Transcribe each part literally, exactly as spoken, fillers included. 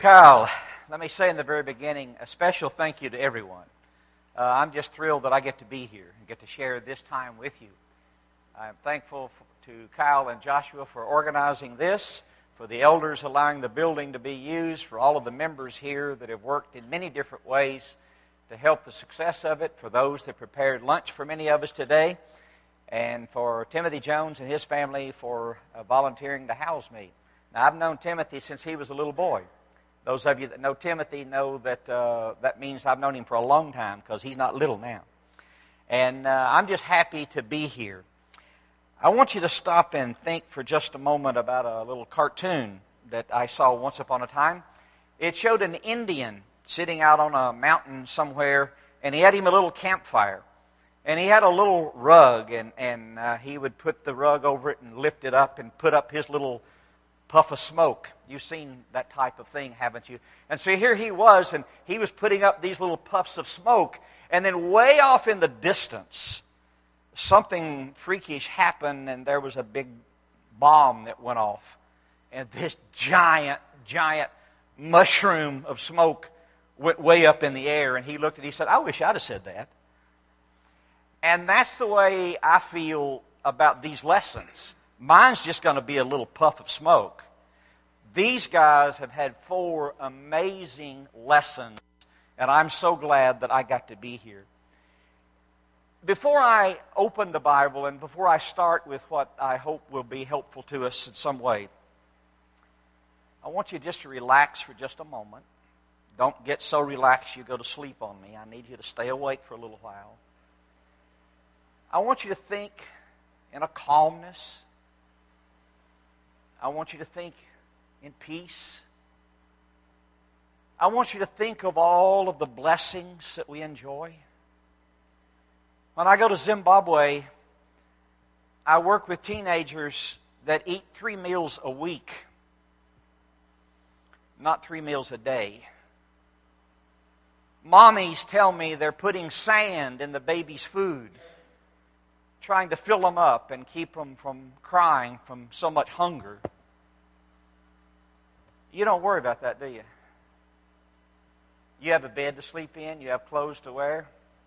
Kyle, let me say in the very beginning, a special thank you to everyone. Uh, I'm just thrilled that I get to be here and get to share this time with you. I'm thankful to Kyle and Joshua for organizing this, for the elders allowing the building to be used, for all of the members here that have worked in many different ways to help the success of it, for those that prepared lunch for many of us today, and for Timothy Jones and his family for uh, volunteering to house me. Now, I've known Timothy since he was a little boy. Those of you that know Timothy know that uh, that means I've known him for a long time because he's not little now. And uh, I'm just happy to be here. I want you to stop and think for just a moment about a little cartoon that I saw once upon a time. It showed an Indian sitting out on a mountain somewhere, and he had him a little campfire. And he had a little rug, and, and uh, he would put the rug over it and lift it up and put up his little puff of smoke. You've seen that type of thing, haven't you? And so here he was, and he was putting up these little puffs of smoke, and then way off in the distance, something freakish happened, and there was a big bomb that went off. And this giant, giant mushroom of smoke went way up in the air, and he looked and he said, I wish I'd have said that. And that's the way I feel about these lessons. Mine's just going to be a little puff of smoke. These guys have had four amazing lessons, and I'm so glad that I got to be here. Before I open the Bible and before I start with what I hope will be helpful to us in some way, I want you just to relax for just a moment. Don't get so relaxed you go to sleep on me. I need you to stay awake for a little while. I want you to think in a calmness. I want you to think in peace. I want you to think of all of the blessings that we enjoy. When I go to Zimbabwe, I work with teenagers that eat three meals a week, not three meals a day. Mommies tell me they're putting sand in the baby's food, trying to fill them up and keep them from crying from so much hunger. You don't worry about that, do you? You have a bed to sleep in. You have clothes to wear.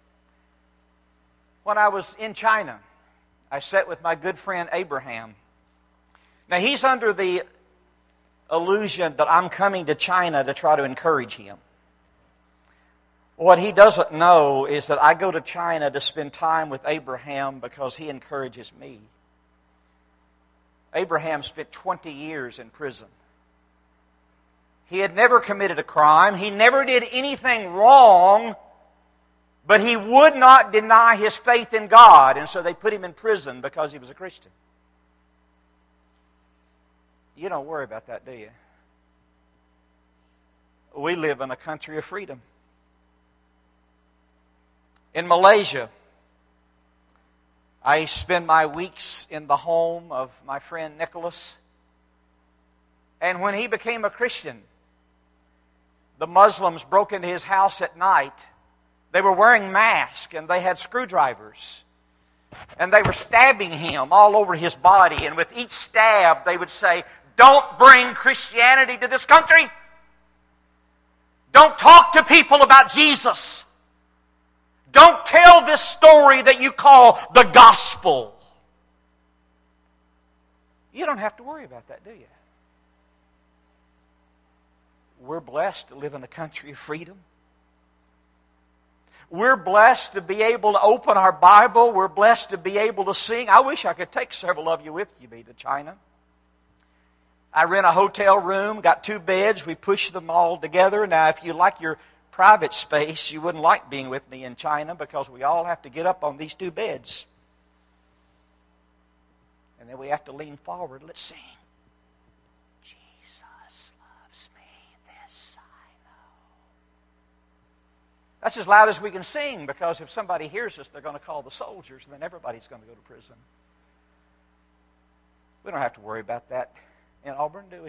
When I was in China, I sat with my good friend Abraham. Now, he's under the illusion that I'm coming to China to try to encourage him. What he doesn't know is that I go to China to spend time with Abraham because he encourages me. Abraham spent twenty years in prison. He had never committed a crime. He never did anything wrong, but he would not deny his faith in God, and so they put him in prison because he was a Christian. You don't worry about that, do you? We live in a country of freedom. In Malaysia, I spend my weeks in the home of my friend Nicholas. And when he became a Christian, the Muslims broke into his house at night. They were wearing masks and they had screwdrivers. And they were stabbing him all over his body. And with each stab, they would say, "Don't bring Christianity to this country. Don't talk to people about Jesus. Don't tell this story that you call the gospel." You don't have to worry about that, do you? We're blessed to live in a country of freedom. We're blessed to be able to open our Bible. We're blessed to be able to sing. I wish I could take several of you with me to China. I rent a hotel room, got two beds. We push them all together. Now, if you like your private space, you wouldn't like being with me in China because we all have to get up on these two beds. And then we have to lean forward. Let's sing. Jesus loves me, this I know. That's as loud as we can sing, because if somebody hears us, they're going to call the soldiers, and then everybody's going to go to prison. We don't have to worry about that in Auburn, do we?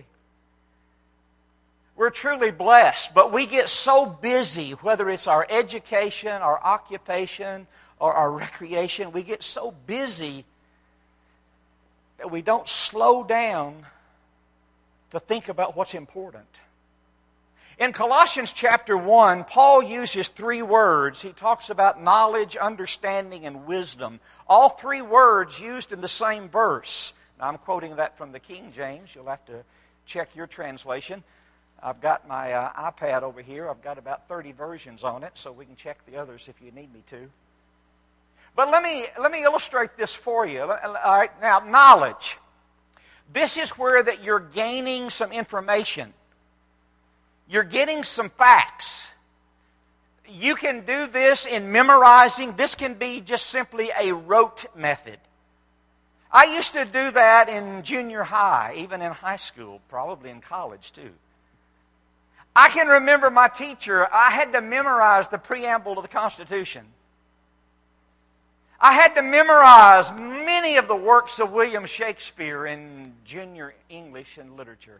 We're truly blessed, but we get so busy, whether it's our education, our occupation, or our recreation, we get so busy that we don't slow down to think about what's important. In Colossians chapter one, Paul uses three words. He talks about knowledge, understanding, and wisdom. All three words used in the same verse. Now, I'm quoting that from the King James. You'll have to check your translation. I've got my uh, iPad over here. I've got about thirty versions on it, so we can check the others if you need me to. But let me, let me illustrate this for you. All right, now, knowledge. This is where that you're gaining some information. You're getting some facts. You can do this in memorizing. This can be just simply a rote method. I used to do that in junior high, even in high school, probably in college too. I can remember my teacher, I had to memorize the preamble to the Constitution. I had to memorize many of the works of William Shakespeare in junior English and literature.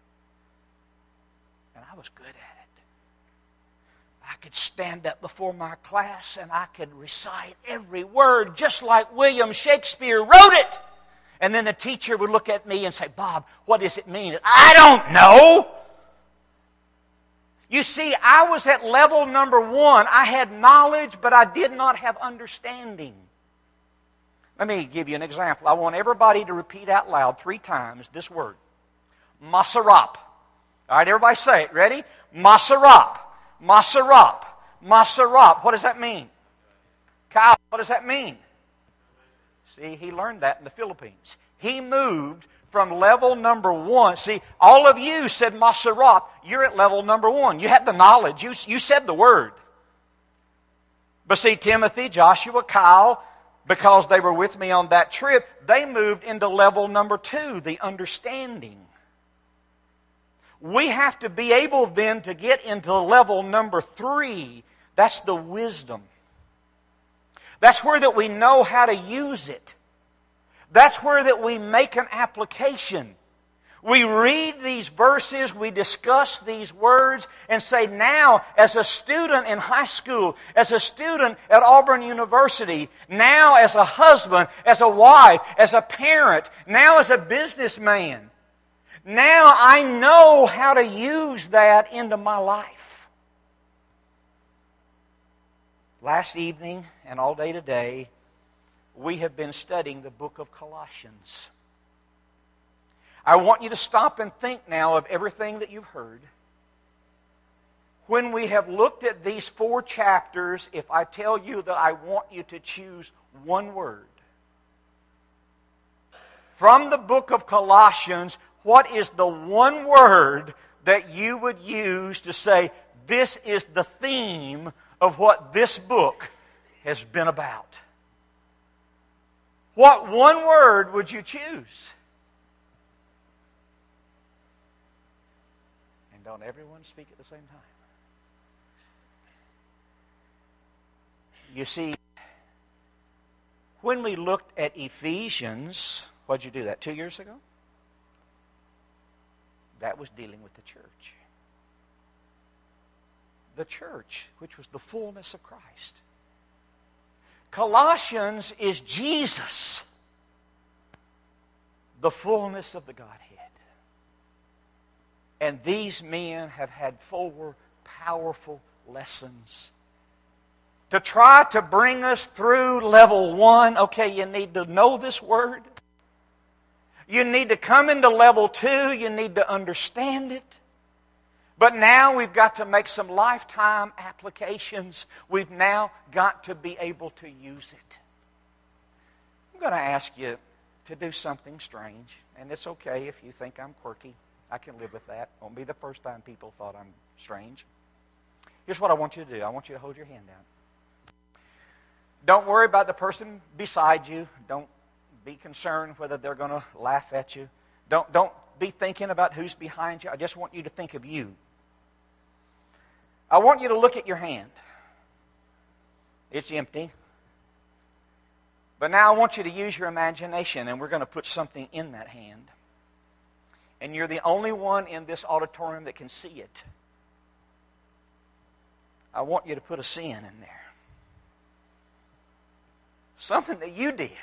And I was good at it. I could stand up before my class and I could recite every word just like William Shakespeare wrote it. And then the teacher would look at me and say, "Bob, what does it mean?" I don't know. You see, I was at level number one. I had knowledge, but I did not have understanding. Let me give you an example. I want everybody to repeat out loud three times this word. Maserap. All right, everybody say it. Ready? Maserap. Maserap. Maserap. What does that mean? Kyle, what does that mean? See, he learned that in the Philippines. He moved from level number one. See, all of you said Maserap. You're at level number one. You had the knowledge. You, you said the word. But see, Timothy, Joshua, Kyle, because they were with me on that trip, they moved into level number two, the understanding. We have to be able then to get into level number three. That's the wisdom. That's where that we know how to use it. That's where that we make an application. We read these verses, we discuss these words, and say, now, as a student in high school, as a student at Auburn University, now as a husband, as a wife, as a parent, now as a businessman, now I know how to use that into my life. Last evening and all day today, we have been studying the book of Colossians. I want you to stop and think now of everything that you've heard. When we have looked at these four chapters, if I tell you that I want you to choose one word, from the book of Colossians, what is the one word that you would use to say, this is the theme of what this book has been about? What one word would you choose? And don't everyone speak at the same time. You see, when we looked at Ephesians, what did you do that, two years ago? That was dealing with the church. The church, which was the fullness of Christ. Colossians is Jesus, the fullness of the Godhead. And these men have had four powerful lessons to try to bring us through level one. Okay, you need to know this word. You need to come into level two. You need to understand it. But now we've got to make some lifetime applications. We've now got to be able to use it. I'm going to ask you to do something strange. And it's okay if you think I'm quirky. I can live with that. It won't be the first time people thought I'm strange. Here's what I want you to do. I want you to hold your hand out. Don't worry about the person beside you. Don't be concerned whether they're going to laugh at you. Don't, don't be thinking about who's behind you. I just want you to think of you. I want you to look at your hand. It's empty. But now I want you to use your imagination, and we're going to put something in that hand. And you're the only one in this auditorium that can see it. I want you to put a sin in there. Something that you did.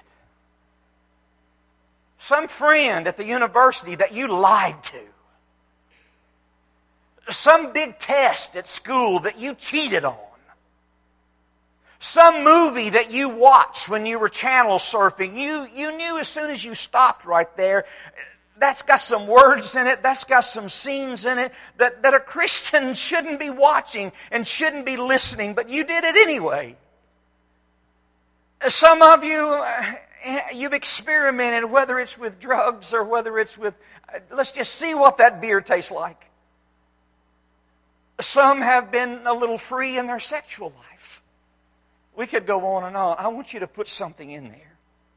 Some friend at the university that you lied to. Some big test at school that you cheated on. Some movie that you watched when you were channel surfing. You, you knew as soon as you stopped right there, that's got some words in it, that's got some scenes in it that, that a Christian shouldn't be watching and shouldn't be listening, but you did it anyway. Some of you, you've experimented, whether it's with drugs or whether it's with, let's just see what that beer tastes like. Some have been a little free in their sexual life. We could go on and on. I want you to put something in there.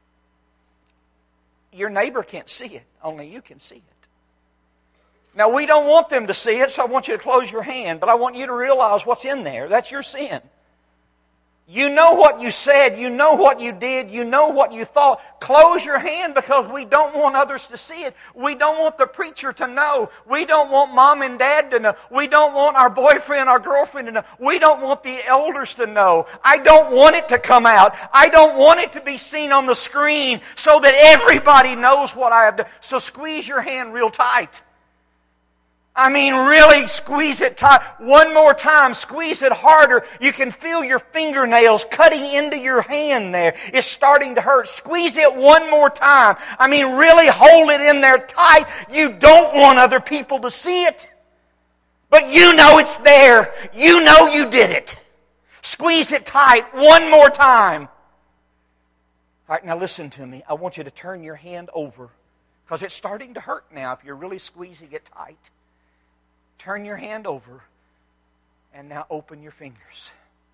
Your neighbor can't see it. Only you can see it. Now, we don't want them to see it, so I want you to close your hand. But I want you to realize what's in there. That's your sin. You know what you said. You know what you did. You know what you thought. Close your hand because we don't want others to see it. We don't want the preacher to know. We don't want mom and dad to know. We don't want our boyfriend, our girlfriend to know. We don't want the elders to know. I don't want it to come out. I don't want it to be seen on the screen so that everybody knows what I have done. So squeeze your hand real tight. I mean, really squeeze it tight. One more time, squeeze it harder. You can feel your fingernails cutting into your hand there. It's starting to hurt. Squeeze it one more time. I mean, really hold it in there tight. You don't want other people to see it. But you know it's there. You know you did it. Squeeze it tight one more time. All right, now listen to me. I want you to turn your hand over because it's starting to hurt now if you're really squeezing it tight. Turn your hand over and now open your fingers.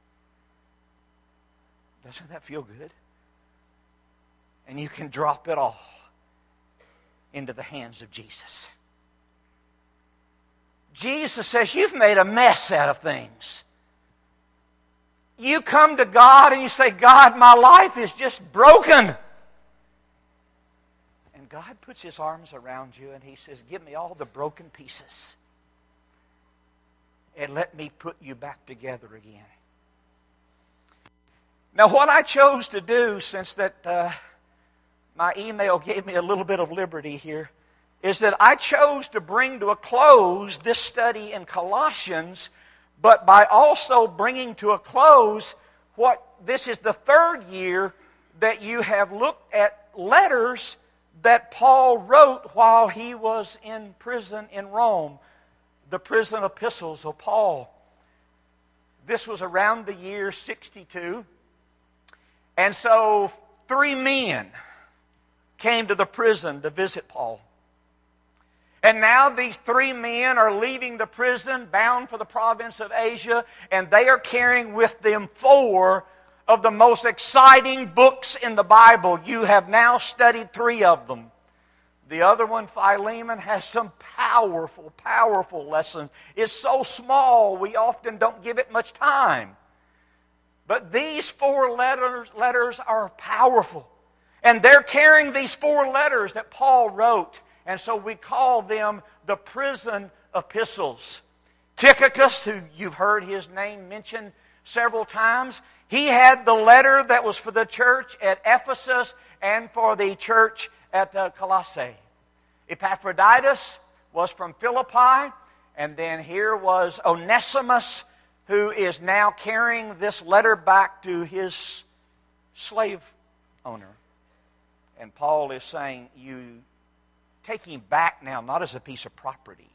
Doesn't that feel good? And you can drop it all into the hands of Jesus. Jesus says, you've made a mess out of things. You come to God and you say, God, my life is just broken. And God puts His arms around you and He says, give me all the broken pieces. And let me put you back together again. Now, what I chose to do, since that uh, my email gave me a little bit of liberty here, is that I chose to bring to a close this study in Colossians, but by also bringing to a close what this is the third year that you have looked at letters that Paul wrote while he was in prison in Rome. The prison epistles of Paul. This was around the year sixty-two. And so three men came to the prison to visit Paul. And now these three men are leaving the prison, bound for the province of Asia, and they are carrying with them four of the most exciting books in the Bible. You have now studied three of them. The other one, Philemon, has some powerful, powerful lessons. It's so small, we often don't give it much time. But these four letters, letters are powerful. And they're carrying these four letters that Paul wrote. And so we call them the prison epistles. Tychicus, who you've heard his name mentioned several times, he had the letter that was for the church at Ephesus and for the church at uh, Colossae. Epaphroditus was from Philippi, and then here was Onesimus, who is now carrying this letter back to his slave owner. And Paul is saying, you take him back now, not as a piece of property,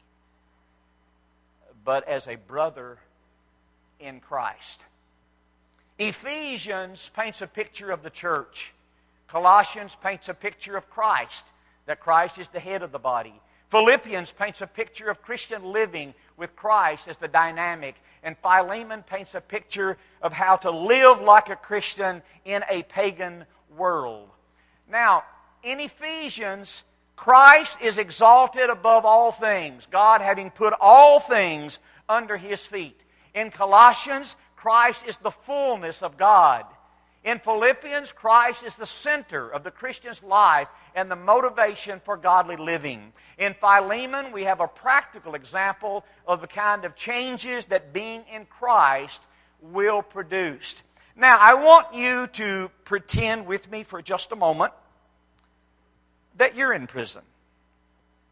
but as a brother in Christ. Ephesians paints a picture of the church. Colossians paints a picture of Christ, that Christ is the head of the body. Philippians paints a picture of Christian living with Christ as the dynamic. And Philemon paints a picture of how to live like a Christian in a pagan world. Now, in Ephesians, Christ is exalted above all things, God having put all things under His feet. In Colossians, Christ is the fullness of God. In Philippians, Christ is the center of the Christian's life and the motivation for godly living. In Philemon, we have a practical example of the kind of changes that being in Christ will produce. Now, I want you to pretend with me for just a moment that you're in prison.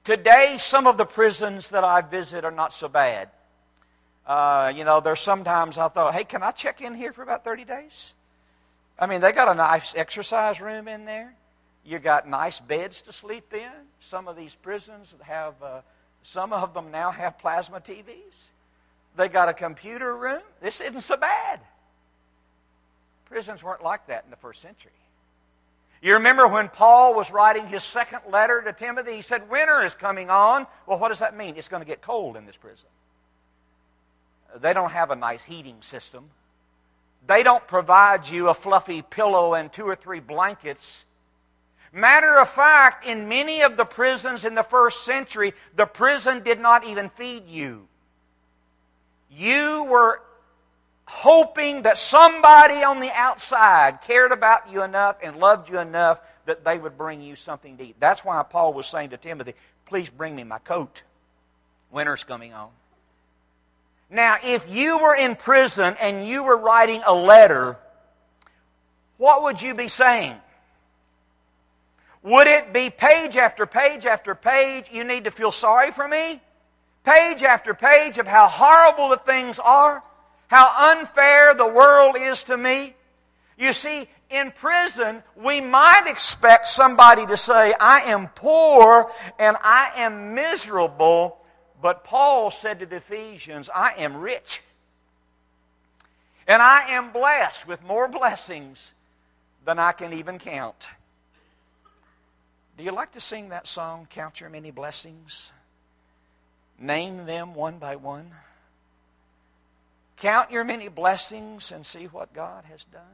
Today, some of the prisons that I visit are not so bad. Uh, you know, there's sometimes I thought, hey, can I check in here for about thirty days? I mean, they got a nice exercise room in there. You got nice beds to sleep in. Some of these prisons have, uh, some of them now have plasma T Vs. They got a computer room. This isn't so bad. Prisons weren't like that in the first century. You remember when Paul was writing his second letter to Timothy, he said, winter is coming on. Well, what does that mean? It's going to get cold in this prison. They don't have a nice heating system. They don't provide you a fluffy pillow and two or three blankets. Matter of fact, in many of the prisons in the first century, the prison did not even feed you. You were hoping that somebody on the outside cared about you enough and loved you enough that they would bring you something to eat. That's why Paul was saying to Timothy, please bring me my coat. Winter's coming on. Now, if you were in prison and you were writing a letter, what would you be saying? Would it be page after page after page, you need to feel sorry for me? Page after page of how horrible the things are? How unfair the world is to me? You see, in prison, we might expect somebody to say, I am poor and I am miserable. But Paul said to the Ephesians, I am rich. And I am blessed with more blessings than I can even count. Do you like to sing that song, Count Your Many Blessings? Name them one by one. Count your many blessings and see what God has done.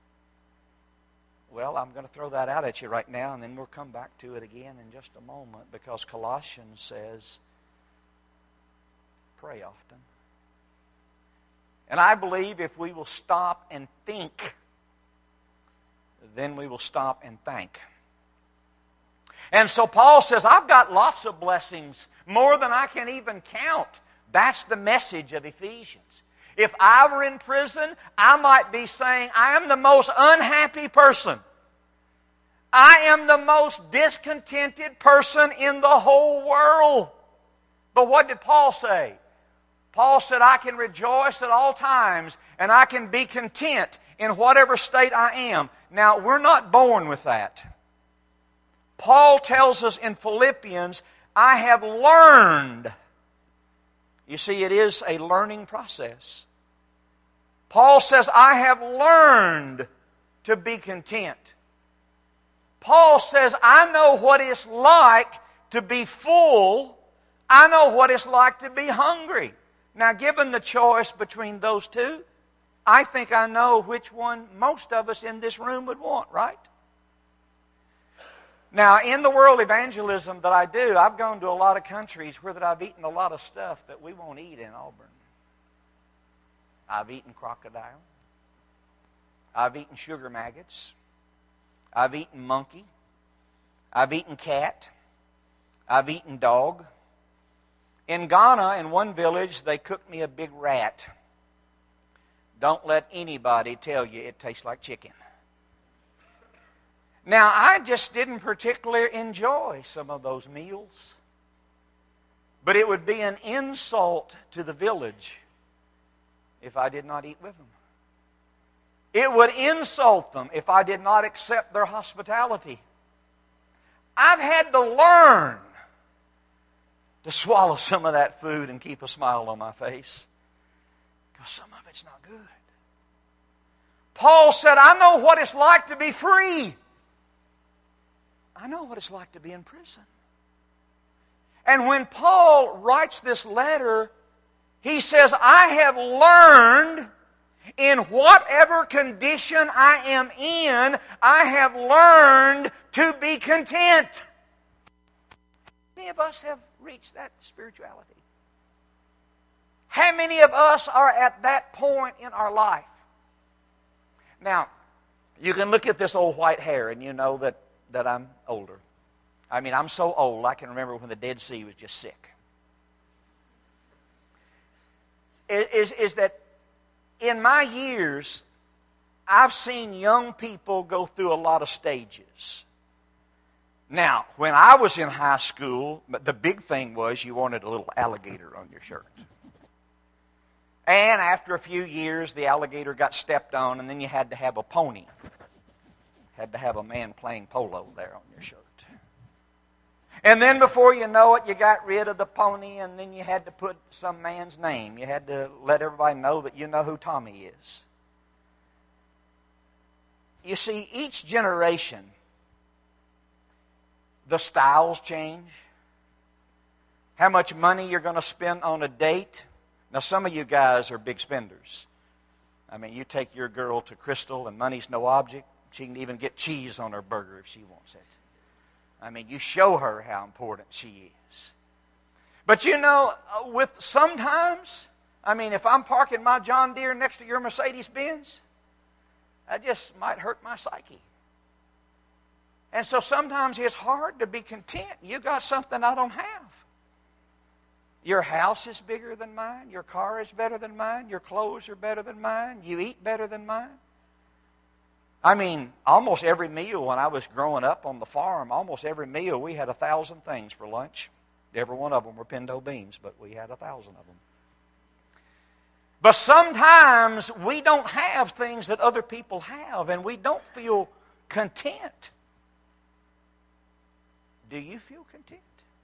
Well, I'm going to throw that out at you right now, and then we'll come back to it again in just a moment, because Colossians says, pray often. And I believe if we will stop and think, then we will stop and thank. And so Paul says, I've got lots of blessings, more than I can even count. That's the message of Ephesians. If I were in prison, I might be saying, I am the most unhappy person. I am the most discontented person in the whole world. But what did Paul say? Paul said, I can rejoice at all times, and I can be content in whatever state I am. Now, we're not born with that. Paul tells us in Philippians, I have learned. You see, it is a learning process. Paul says, I have learned to be content. Paul says, I know what it's like to be full. I know what it's like to be hungry. Now, given the choice between those two, I think I know which one most of us in this room would want, right? Now, in the world evangelism that I do, I've gone to a lot of countries where that I've eaten a lot of stuff that we won't eat in Auburn. I've eaten crocodile. I've eaten sugar maggots. I've eaten monkey. I've eaten cat. I've eaten dog. In Ghana, in one village, they cooked me a big rat. Don't let anybody tell you it tastes like chicken. Now, I just didn't particularly enjoy some of those meals. But it would be an insult to the village if I did not eat with them. It would insult them if I did not accept their hospitality. I've had to learn to swallow some of that food and keep a smile on my face, because some of it's not good. Paul said, I know what it's like to be free. I know what it's like to be in prison. And when Paul writes this letter, he says, I have learned in whatever condition I am in, I have learned to be content. Many of us have reached that spirituality. How many of us are at that point in our life? Now, you can look at this old white hair and you know that, that I'm older. I mean, I'm so old, I can remember when the Dead Sea was just sick. Is, is that in my years, I've seen young people go through a lot of stages. Now, when I was in high school, the big thing was you wanted a little alligator on your shirt. And after a few years, the alligator got stepped on, and then you had to have a pony. Had to have a man playing polo there on your shirt. And then before you know it, you got rid of the pony, and then you had to put some man's name. You had to let everybody know that you know who Tommy is. You see, each generation, the styles change. How much money you're going to spend on a date. Now, some of you guys are big spenders. I mean, you take your girl to Crystal, and money's no object. She can even get cheese on her burger if she wants it. I mean, you show her how important she is. But you know, with sometimes, I mean, if I'm parking my John Deere next to your Mercedes-Benz, that just might hurt my psyche. And so sometimes it's hard to be content. You got something I don't have. Your house is bigger than mine. Your car is better than mine. Your clothes are better than mine. You eat better than mine. I mean, almost every meal when I was growing up on the farm, almost every meal we had a thousand things for lunch. Every one of them were pinto beans, but we had a thousand of them. But sometimes we don't have things that other people have, and we don't feel content. Do you feel content?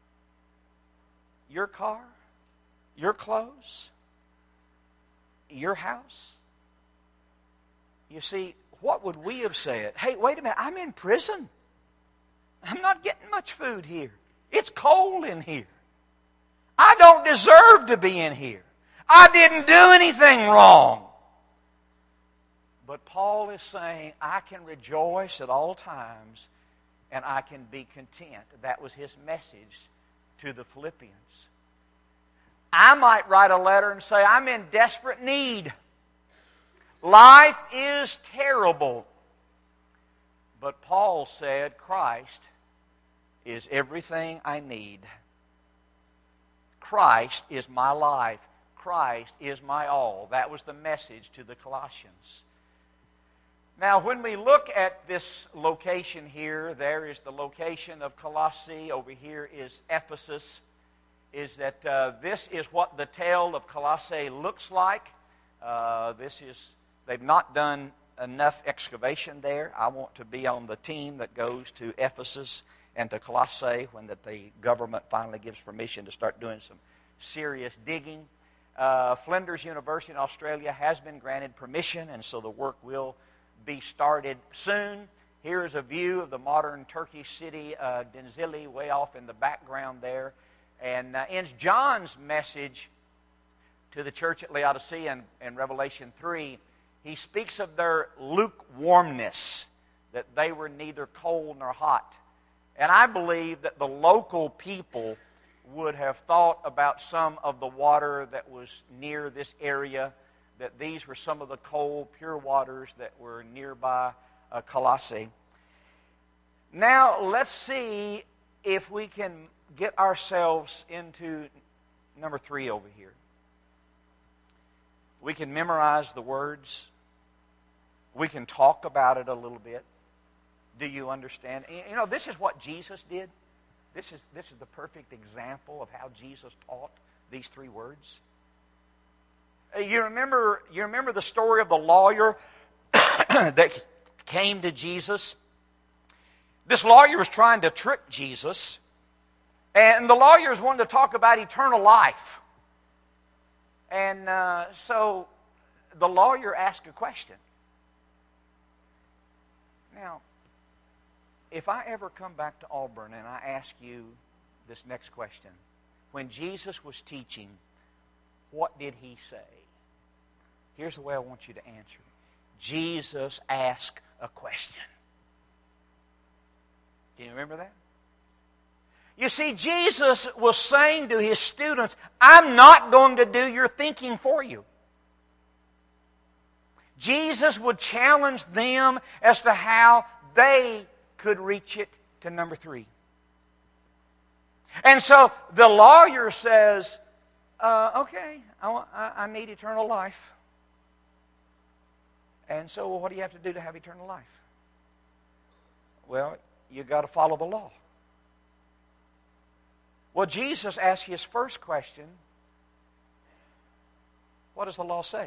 Your car, your clothes, your house? You see, what would we have said? Hey, wait a minute, I'm in prison. I'm not getting much food here. It's cold in here. I don't deserve to be in here. I didn't do anything wrong. But Paul is saying, I can rejoice at all times and I can be content. That was his message to the Philippians. I might write a letter and say, I'm in desperate need. Life is terrible. But Paul said, Christ is everything I need. Christ is my life. Christ is my all. That was the message to the Colossians. Now, when we look at this location here, there is the location of Colossae. Over here is Ephesus. Is that uh, this is what the tale of Colossae looks like. Uh, this is, they've not done enough excavation there. I want to be on the team that goes to Ephesus and to Colossae when that the government finally gives permission to start doing some serious digging. Uh, Flinders University in Australia has been granted permission, and so the work will be started soon. Here is a view of the modern Turkish city, uh, Denizli, way off in the background there. And uh, in John's message to the church at Laodicea in, in Revelation three, he speaks of their lukewarmness, that they were neither cold nor hot. And I believe that the local people would have thought about some of the water that was near this area, that these were some of the cold, pure waters that were nearby uh, Colossae. Now, let's see if we can get ourselves into number three over here. We can memorize the words. We can talk about it a little bit. Do you understand? You know, this is what Jesus did. This is, this is the perfect example of how Jesus taught these three words. You remember, you remember the story of the lawyer that came to Jesus? This lawyer was trying to trick Jesus, and the lawyers wanted to talk about eternal life. And uh, so the lawyer asked a question. Now, if I ever come back to Auburn and I ask you this next question, when Jesus was teaching, what did he say? Here's the way I want you to answer. Jesus asked a question. Can you remember that? You see, Jesus was saying to his students, I'm not going to do your thinking for you. Jesus would challenge them as to how they could reach it to number three. And so the lawyer says, uh, okay, I, want, I, I need eternal life. And so what do you have to do to have eternal life? Well, you've got to follow the law. Well, Jesus asked his first question, what does the law say?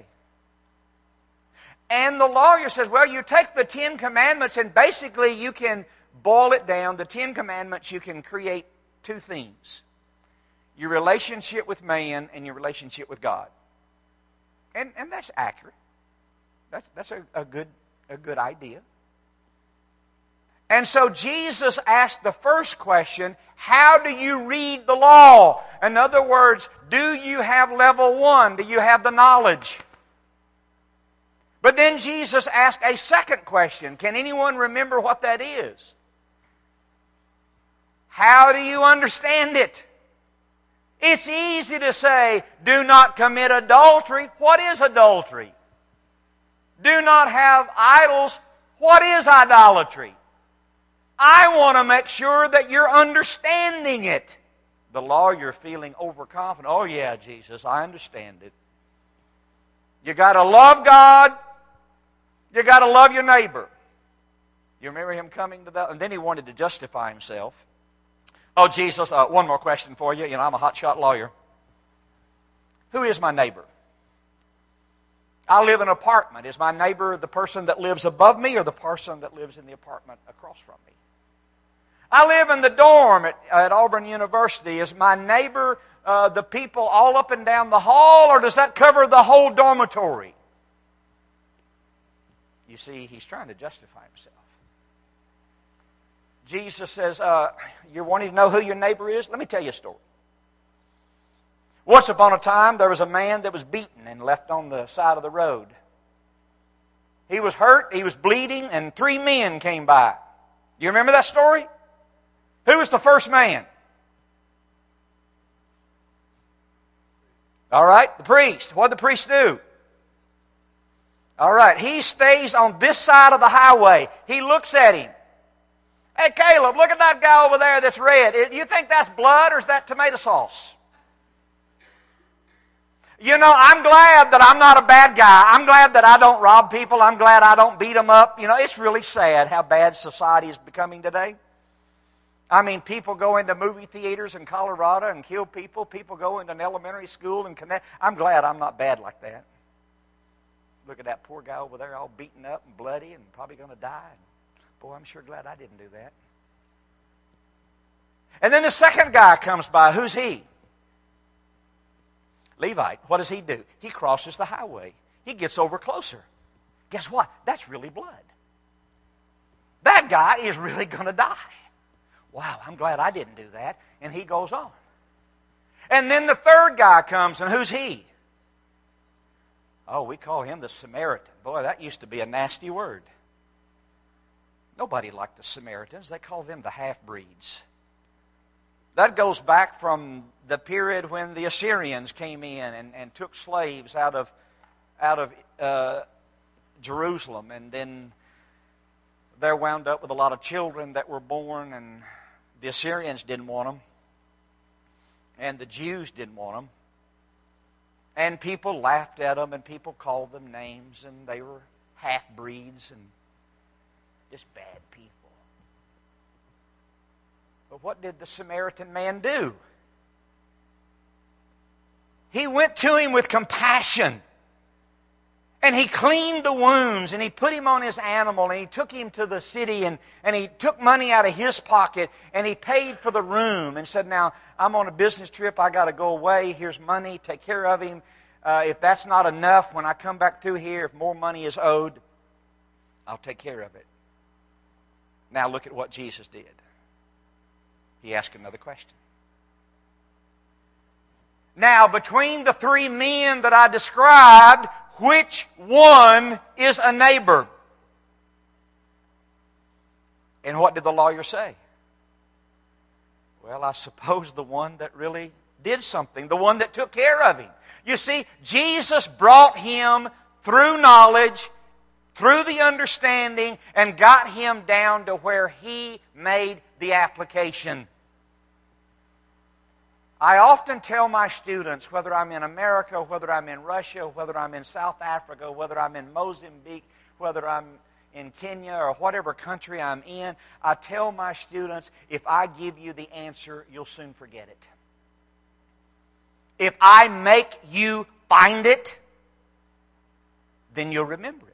And the lawyer says, well, you take the Ten Commandments and basically you can boil it down. The Ten Commandments, you can create two themes. Your relationship with man and your relationship with God. And, and that's accurate. That's, that's a, a, good, a good idea. And so Jesus asked the first question, how do you read the law? In other words, do you have level one? Do you have the knowledge? But then Jesus asked a second question. Can anyone remember what that is? How do you understand it? It's easy to say, do not commit adultery. What is adultery? Do not have idols. What is idolatry? I want to make sure that you're understanding it. The lawyer feeling overconfident. Oh yeah, Jesus, I understand it. You got to love God. You got to love your neighbor. You remember him coming to that? And then he wanted to justify himself. Oh, Jesus, uh, one more question for you. You know, I'm a hotshot lawyer. Who is my neighbor? I live in an apartment. Is my neighbor the person that lives above me or the person that lives in the apartment across from me? I live in the dorm at, at Auburn University. Is my neighbor uh, the people all up and down the hall, or does that cover the whole dormitory? You see, he's trying to justify himself. Jesus says, uh, you're wanting to know who your neighbor is? Let me tell you a story. Once upon a time, there was a man that was beaten and left on the side of the road. He was hurt, he was bleeding, and three men came by. You remember that story? Who was the first man? All right, the priest. What did the priest do? All right, he stays on this side of the highway. He looks at him. Hey, Caleb, look at that guy over there that's red. Do you think that's blood or is that tomato sauce? You know, I'm glad that I'm not a bad guy. I'm glad that I don't rob people. I'm glad I don't beat them up. You know, it's really sad how bad society is becoming today. I mean, people go into movie theaters in Colorado and kill people. People go into an elementary school and connect. I'm glad I'm not bad like that. Look at that poor guy over there all beaten up and bloody and probably going to die. Boy, I'm sure glad I didn't do that. And then the second guy comes by. Who's he? Levite. What does he do? He crosses the highway. He gets over closer. Guess what? That's really blood. That guy is really going to die. Wow, I'm glad I didn't do that. And he goes on. And then the third guy comes, and who's he? Oh, we call him the Samaritan. Boy, that used to be a nasty word. Nobody liked the Samaritans. They called them the half-breeds. That goes back from the period when the Assyrians came in and, and took slaves out of, out of uh, Jerusalem. And then they wound up with a lot of children that were born, and the Assyrians didn't want them. And the Jews didn't want them. And people laughed at them, and people called them names, and they were half-breeds and just bad people. But what did the Samaritan man do? He went to him with compassion. And he cleaned the wounds, and he put him on his animal, and he took him to the city, and, and he took money out of his pocket, and he paid for the room, and said, now, I'm on a business trip, I got to go away, here's money, take care of him. Uh, if that's not enough, when I come back through here, if more money is owed, I'll take care of it. Now look at what Jesus did. He asked another question. Now, between the three men that I described, which one is a neighbor? And what did the lawyer say? Well, I suppose the one that really did something, the one that took care of him. You see, Jesus brought him through knowledge, through the understanding, and got him down to where he made the application. I often tell my students, whether I'm in America, whether I'm in Russia, whether I'm in South Africa, whether I'm in Mozambique, whether I'm in Kenya or whatever country I'm in, I tell my students, if I give you the answer, you'll soon forget it. If I make you find it, then you'll remember it.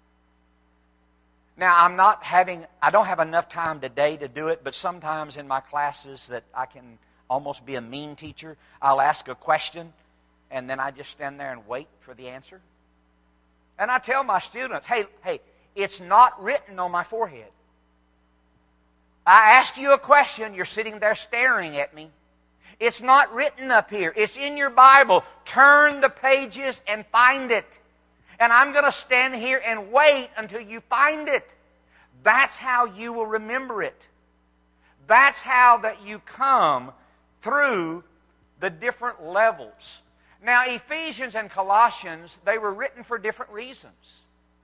Now, I'm not having, I don't have enough time today to do it, but sometimes in my classes that I can almost be a mean teacher, I'll ask a question, and then I just stand there and wait for the answer. And I tell my students, hey, hey, it's not written on my forehead. I ask you a question, you're sitting there staring at me. It's not written up here. It's in your Bible. Turn the pages and find it. And I'm going to stand here and wait until you find it. That's how you will remember it. That's how that you come through the different levels. Now, Ephesians and Colossians, they were written for different reasons.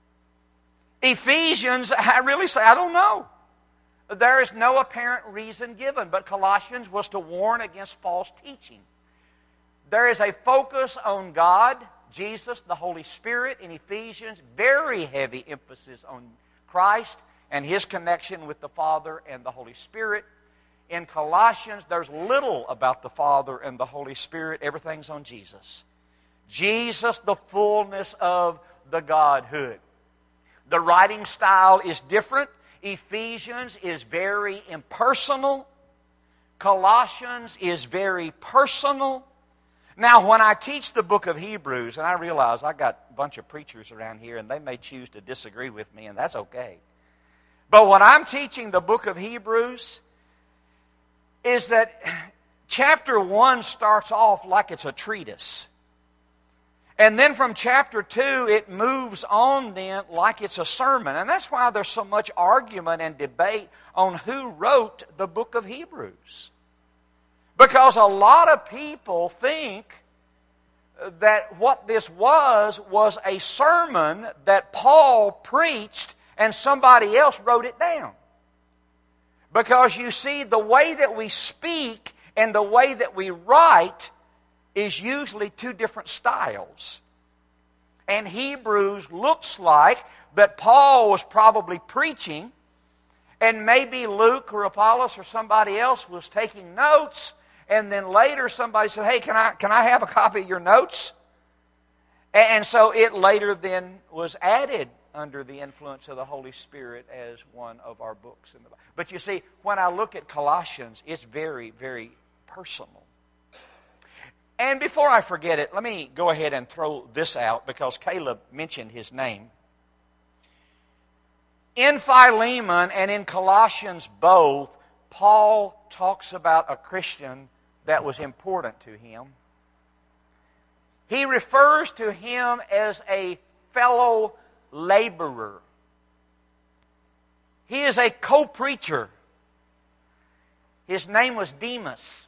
Ephesians, I really say, I don't know. There is no apparent reason given, but Colossians was to warn against false teaching. There is a focus on God, Jesus, the Holy Spirit. In Ephesians, very heavy emphasis on Christ and His connection with the Father and the Holy Spirit. In Colossians, there's little about the Father and the Holy Spirit. Everything's on Jesus. Jesus, the fullness of the Godhood. The writing style is different. Ephesians is very impersonal. Colossians is very personal. Now, when I teach the book of Hebrews, and I realize I got a bunch of preachers around here, and they may choose to disagree with me, and that's okay. But when I'm teaching the book of Hebrews, is that chapter one starts off like it's a treatise. And then from chapter two, it moves on then like it's a sermon. And that's why there's so much argument and debate on who wrote the book of Hebrews. Because a lot of people think that what this was, was a sermon that Paul preached and somebody else wrote it down. Because you see, the way that we speak and the way that we write is usually two different styles. And Hebrews looks like that Paul was probably preaching, and maybe Luke or Apollos or somebody else was taking notes, and then later somebody said, hey, can I, can I have a copy of your notes? And so it later then was added under the influence of the Holy Spirit as one of our books in the Bible. But you see, when I look at Colossians, it's very, very personal. And before I forget it, let me go ahead and throw this out because Caleb mentioned his name. In Philemon and in Colossians both, Paul talks about a Christian that was important to him. He refers to him as a fellow laborer. He is a co-preacher. His name was Demas.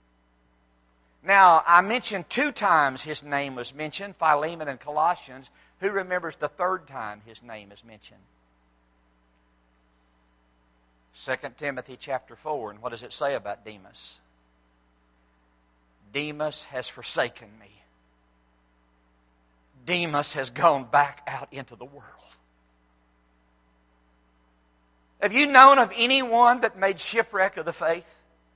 Now, I mentioned two times his name was mentioned, Philemon and Colossians. Who remembers the third time his name is mentioned? Second Timothy chapter four. And what does it say about Demas? Demas has forsaken me. Demas has gone back out into the world. Have you known of anyone that made shipwreck of the faith?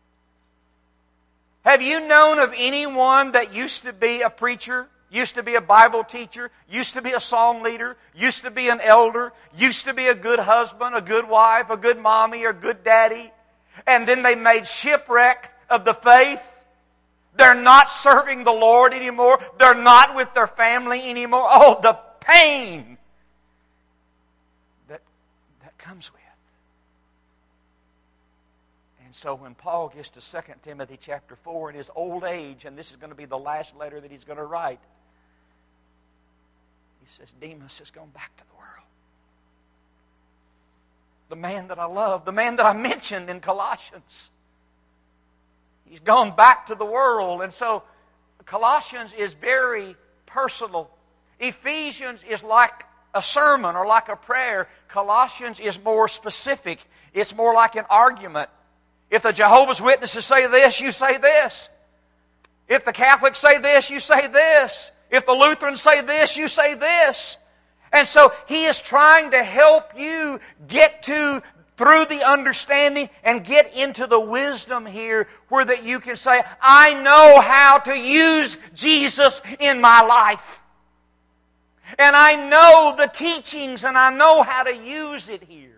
Have you known of anyone that used to be a preacher, used to be a Bible teacher, used to be a song leader, used to be an elder, used to be a good husband, a good wife, a good mommy, or a good daddy, and then they made shipwreck of the faith? They're not serving the Lord anymore. They're not with their family anymore. Oh, the pain that, that comes with. And so when Paul gets to Second Timothy chapter four in his old age, and this is going to be the last letter that he's going to write, he says, Demas has gone back to the world. The man that I love, the man that I mentioned in Colossians, he's gone back to the world. And so Colossians is very personal. Ephesians is like a sermon or like a prayer. Colossians is more specific. It's more like an argument. If the Jehovah's Witnesses say this, you say this. If the Catholics say this, you say this. If the Lutherans say this, you say this. And so he is trying to help you get to through the understanding and get into the wisdom here where that you can say, I know how to use Jesus in my life. And I know the teachings and I know how to use it here.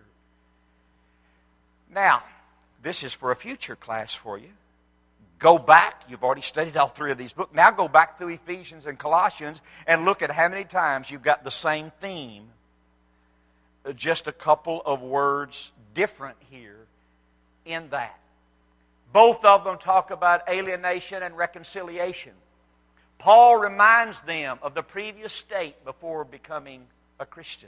Now, this is for a future class for you. Go back. You've already studied all three of these books. Now go back through Ephesians and Colossians and look at how many times you've got the same theme. Just a couple of words different here in that. Both of them talk about alienation and reconciliation. Paul reminds them of the previous state before becoming a Christian.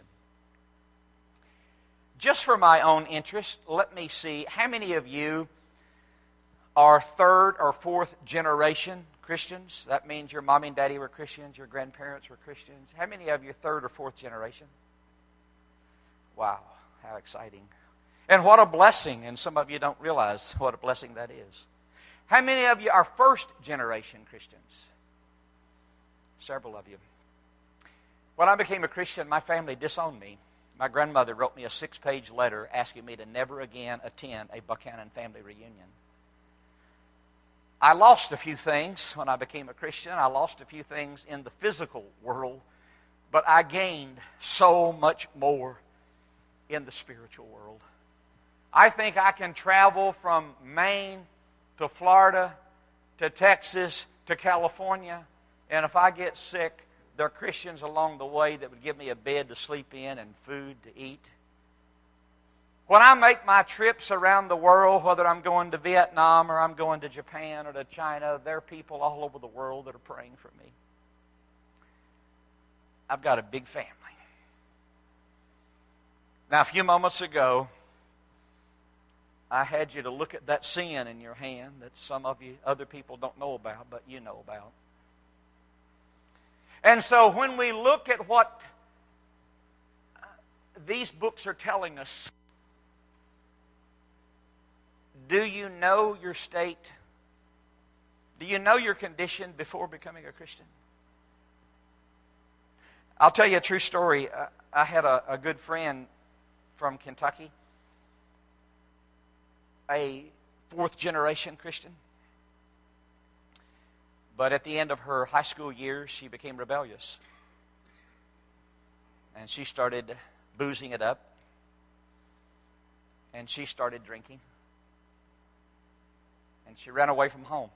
Just for my own interest, let me see, how many of you are third or fourth generation Christians? That means your mommy and daddy were Christians, your grandparents were Christians. How many of you are third or fourth generation? Wow, how exciting. And what a blessing, and some of you don't realize what a blessing that is. How many of you are first generation Christians? Several of you. When I became a Christian, my family disowned me. My grandmother wrote me a six-page letter asking me to never again attend a Buchanan family reunion. I lost a few things when I became a Christian. I lost a few things in the physical world, but I gained so much more in the spiritual world. I think I can travel from Maine to Florida to Texas to California, and if I get sick, there are Christians along the way that would give me a bed to sleep in and food to eat. When I make my trips around the world, whether I'm going to Vietnam or I'm going to Japan or to China, there are people all over the world that are praying for me. I've got a big family. Now, a few moments ago, I had you to look at that sin in your hand that some of you, other people don't know about, but you know about. And so when we look at what these books are telling us, do you know your state? Do you know your condition before becoming a Christian? I'll tell you a true story. I had a, a good friend from Kentucky, a fourth generation Christian. But at the end of her high school years, she became rebellious. And she started boozing it up. And she started drinking. And she ran away from home.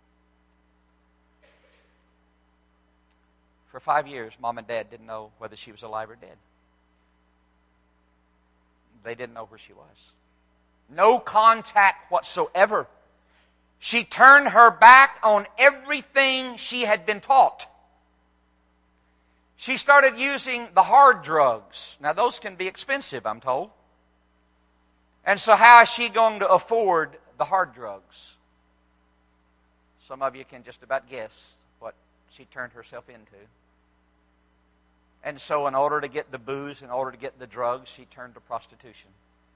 For five years, Mom and Dad didn't know whether she was alive or dead. They didn't know where she was. No contact whatsoever. She turned her back on everything she had been taught. She started using the hard drugs. Now, those can be expensive, I'm told. And so how is she going to afford the hard drugs? Some of you can just about guess what she turned herself into. And so in order to get the booze, in order to get the drugs, she turned to prostitution.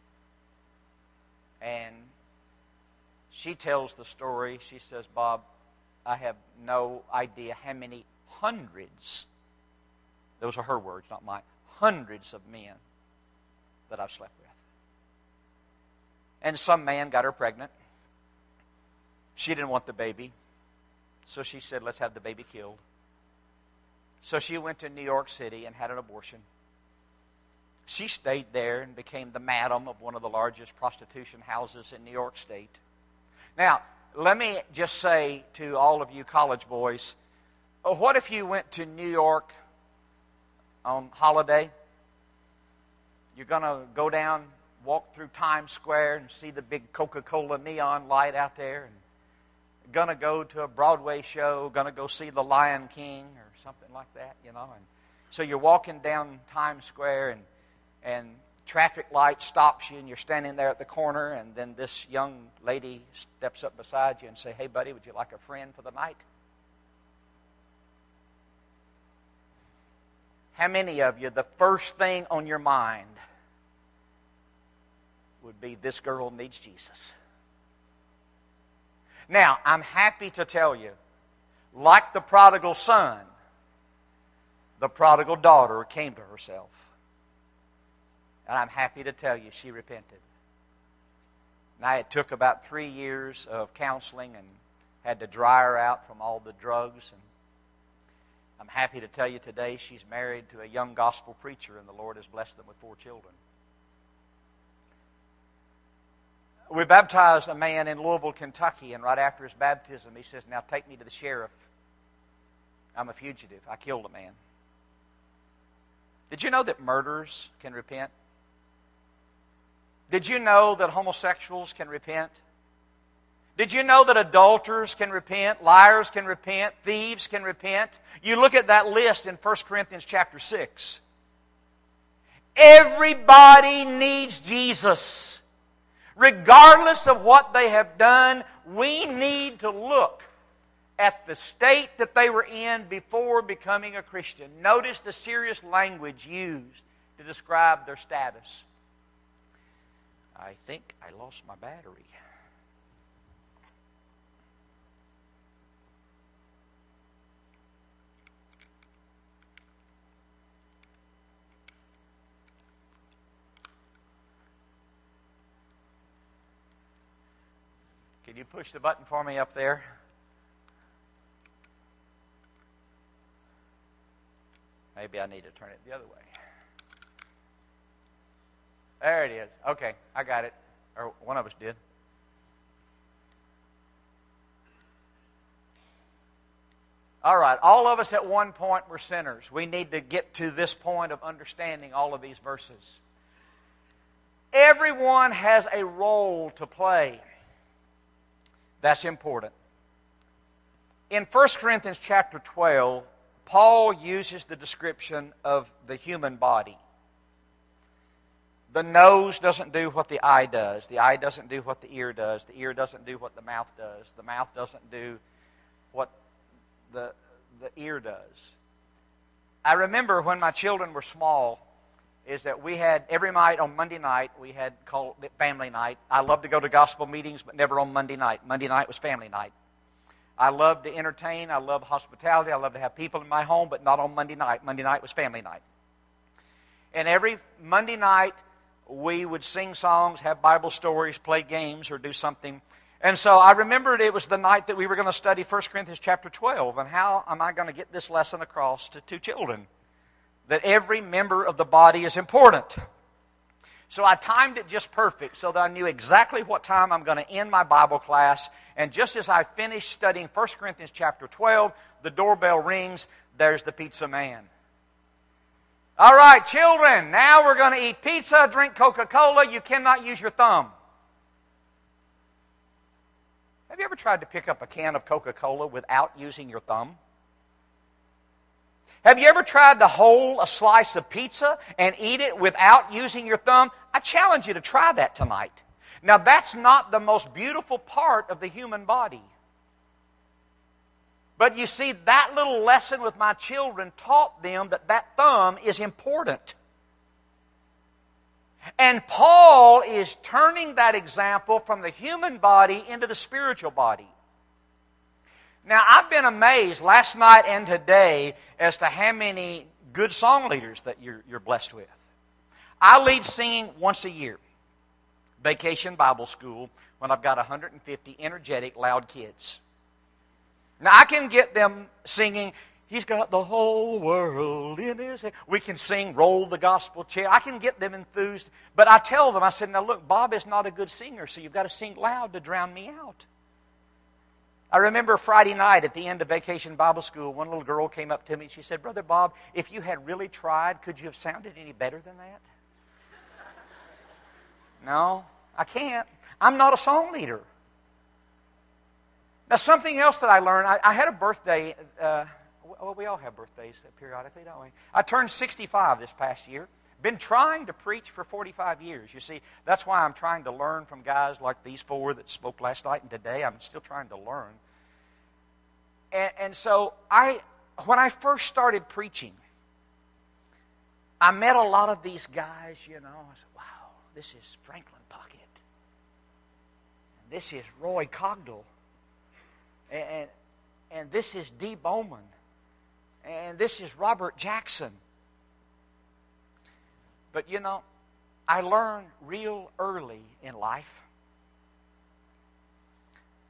And she tells the story. She says, Bob, I have no idea how many hundreds, those are her words, not mine, hundreds of men that I've slept with. And some man got her pregnant. She didn't want the baby. So she said, let's have the baby killed. So she went to New York City and had an abortion. She stayed there and became the madam of one of the largest prostitution houses in New York State. Now, let me just say to all of you college boys, what if you went to New York on holiday? You're going to go down, walk through Times Square and see the big Coca-Cola neon light out there, and going to go to a Broadway show, going to go see The Lion King or something like that, you know. And so you're walking down Times Square and and traffic light stops you and you're standing there at the corner, and then this young lady steps up beside you and say, hey buddy, would you like a friend for the night? How many of you, the first thing on your mind would be, this girl needs Jesus? Now, I'm happy to tell you, like the prodigal son, the prodigal daughter came to herself. And I'm happy to tell you she repented. Now, it took about three years of counseling and had to dry her out from all the drugs. And I'm happy to tell you today she's married to a young gospel preacher, and the Lord has blessed them with four children. We baptized a man in Louisville, Kentucky, and right after his baptism, he says, "Now take me to the sheriff. I'm a fugitive. I killed a man." Did you know that murderers can repent? Did you know that homosexuals can repent? Did you know that adulterers can repent, liars can repent, thieves can repent? You look at that list in First Corinthians chapter six. Everybody needs Jesus. Regardless of what they have done, we need to look at the state that they were in before becoming a Christian. Notice the serious language used to describe their status. I think I lost my battery. Can you push the button for me up there? Maybe I need to turn it the other way. There it is. Okay, I got it. Or one of us did. All right, all of us at one point were sinners. We need to get to this point of understanding all of these verses. Everyone has a role to play. That's important. In First Corinthians chapter twelve, Paul uses the description of the human body. The nose doesn't do what the eye does. The eye doesn't do what the ear does. The ear doesn't do what the mouth does. The mouth doesn't do what the, the ear does. I remember when my children were small, is that we had, every night on Monday night, we had called it family night. I love to go to gospel meetings, but never on Monday night. Monday night was family night. I love to entertain. I love hospitality. I love to have people in my home, but not on Monday night. Monday night was family night. And every Monday night, we would sing songs, have Bible stories, play games, or do something. And so I remembered it was the night that we were going to study First Corinthians chapter twelve, and how am I going to get this lesson across to two children? That every member of the body is important. So I timed it just perfect so that I knew exactly what time I'm going to end my Bible class. And just as I finished studying First Corinthians chapter twelve, the doorbell rings. There's the pizza man. All right, children, now we're going to eat pizza, drink Coca-Cola. You cannot use your thumb. Have you ever tried to pick up a can of Coca-Cola without using your thumb? Have you ever tried to hold a slice of pizza and eat it without using your thumb? I challenge you to try that tonight. Now, that's not the most beautiful part of the human body. But you see, that little lesson with my children taught them that that thumb is important. And Paul is turning that example from the human body into the spiritual body. Now, I've been amazed last night and today as to how many good song leaders that you're, you're blessed with. I lead singing once a year, Vacation Bible School, when I've got one hundred fifty energetic, loud kids. Now, I can get them singing, "He's got the whole world in his hand." We can sing "Roll the Gospel Chair." I can get them enthused. But I tell them, I said, "Now look, Bob is not a good singer, so you've got to sing loud to drown me out." I remember Friday night at the end of Vacation Bible School, one little girl came up to me and she said, "Brother Bob, if you had really tried, could you have sounded any better than that?" No, I can't. I'm not a song leader. Now, something else that I learned, I, I had a birthday. Uh, well, we all have birthdays periodically, don't we? I turned sixty-five this past year. Been trying to preach for forty-five years. You see, that's why I'm trying to learn from guys like these four that spoke last night and today. I'm still trying to learn. And, and so, I, when I first started preaching, I met a lot of these guys, you know. I said, "Wow, this is Franklin Puckett. And this is Roy Cogdell. And, and, and this is Dee Bowman. And this is Robert Jackson." But you know, I learned real early in life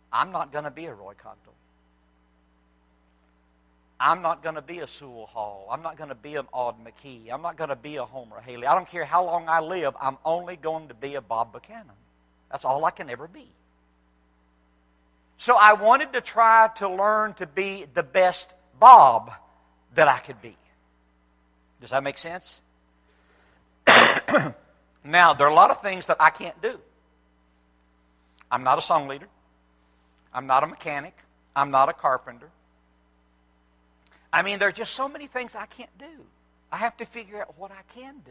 I'm not going to be a Roy Cogdell. I'm not going to be a Sewell Hall. I'm not going to be an Aud McKee. I'm not going to be a Homer Haley. I don't care how long I live. I'm only going to be a Bob Buchanan. That's all I can ever be. So I wanted to try to learn to be the best Bob that I could be. Does that make sense? Now, there are a lot of things that I can't do. I'm not a song leader. I'm not a mechanic. I'm not a carpenter. I mean, there are just so many things I can't do. I have to figure out what I can do.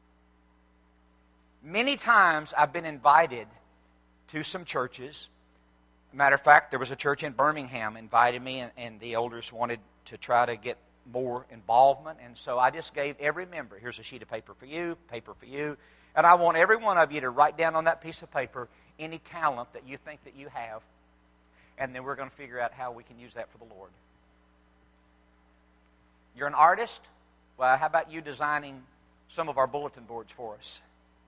Many times I've been invited to some churches. Matter of fact, there was a church in Birmingham invited me, and, and the elders wanted to try to get more involvement. And so I just gave every member, here's a sheet of paper for you, paper for you. And I want every one of you to write down on that piece of paper any talent that you think that you have. And then we're going to figure out how we can use that for the Lord. You're an artist? Well, how about you designing some of our bulletin boards for us?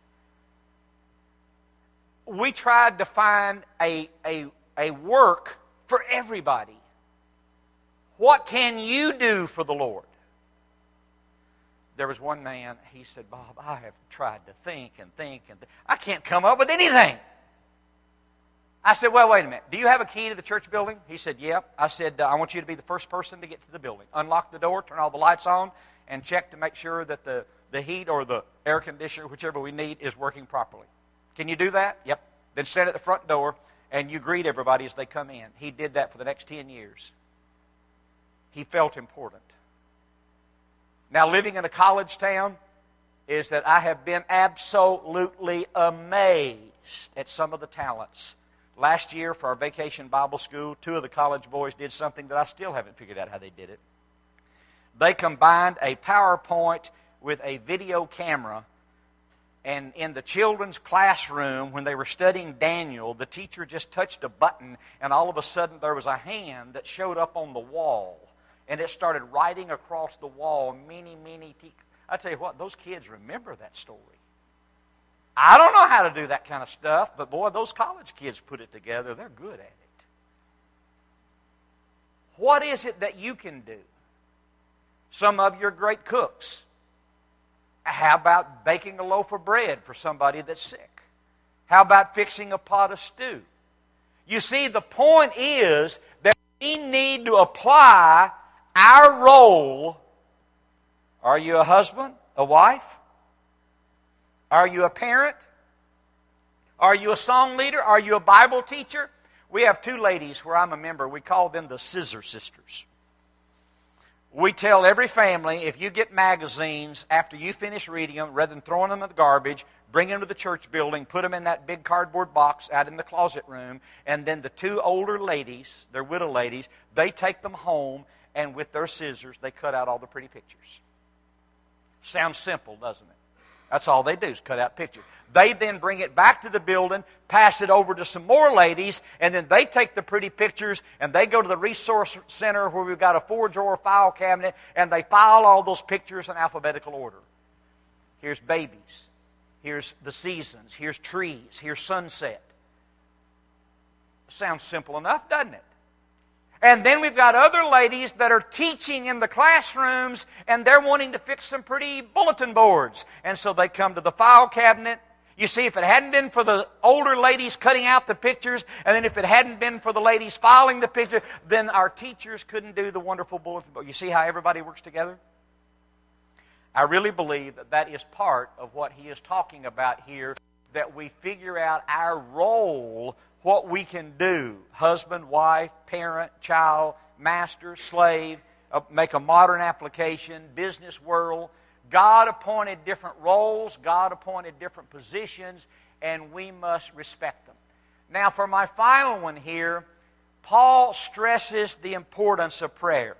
We tried to find a, a, a work for everybody. What can you do for the Lord? There was one man, he said, Bob, I have tried to think and think and think. I can't come up with anything. I said, well, wait a minute. Do you have a key to the church building? He said, yep. I said, uh, I want you to be the first person to get to the building. Unlock the door, turn all the lights on, and check to make sure that the, the heat or the air conditioner, whichever we need, is working properly. Can you do that? Yep. Then stand at the front door, and you greet everybody as they come in. He did that for the next ten years. He felt important. Now, living in a college town is that I have been absolutely amazed at some of the talents. Last year, for our Vacation Bible School, two of the college boys did something that I still haven't figured out how they did it. They combined a PowerPoint with a video camera, and in the children's classroom, when they were studying Daniel, the teacher just touched a button, and all of a sudden there was a hand that showed up on the wall, and it started writing across the wall, many, many. Te- I tell you what, those kids remember that story. I don't know how to do that kind of stuff, but boy, those college kids put it together. They're good at it. What is it that you can do? Some of you are great cooks. How about baking a loaf of bread for somebody that's sick? How about fixing a pot of stew? You see, the point is that we need to apply our role. Are you a husband, a wife? Are you a parent? Are you a song leader? Are you a Bible teacher? We have two ladies where I'm a member. We call them the Scissor Sisters. We tell every family, if you get magazines, after you finish reading them, rather than throwing them in the garbage, bring them to the church building, put them in that big cardboard box out in the closet room, and then the two older ladies, they're widow ladies, they take them home, and with their scissors, they cut out all the pretty pictures. Sounds simple, doesn't it? That's all they do is cut out pictures. They then bring it back to the building, pass it over to some more ladies, and then they take the pretty pictures and they go to the resource center where we've got a four-drawer file cabinet, and they file all those pictures in alphabetical order. Here's babies. Here's the seasons. Here's trees. Here's sunset. Sounds simple enough, doesn't it? And then we've got other ladies that are teaching in the classrooms, and they're wanting to fix some pretty bulletin boards. And so they come to the file cabinet. You see, if it hadn't been for the older ladies cutting out the pictures, and then if it hadn't been for the ladies filing the picture, then our teachers couldn't do the wonderful bulletin board. You see how everybody works together? I really believe that that is part of what he is talking about here, that we figure out our role, what we can do, husband, wife, parent, child, master, slave, uh, make a modern application, business world. God appointed different roles, God appointed different positions, and we must respect them. Now, for my final one here, Paul stresses the importance of prayer.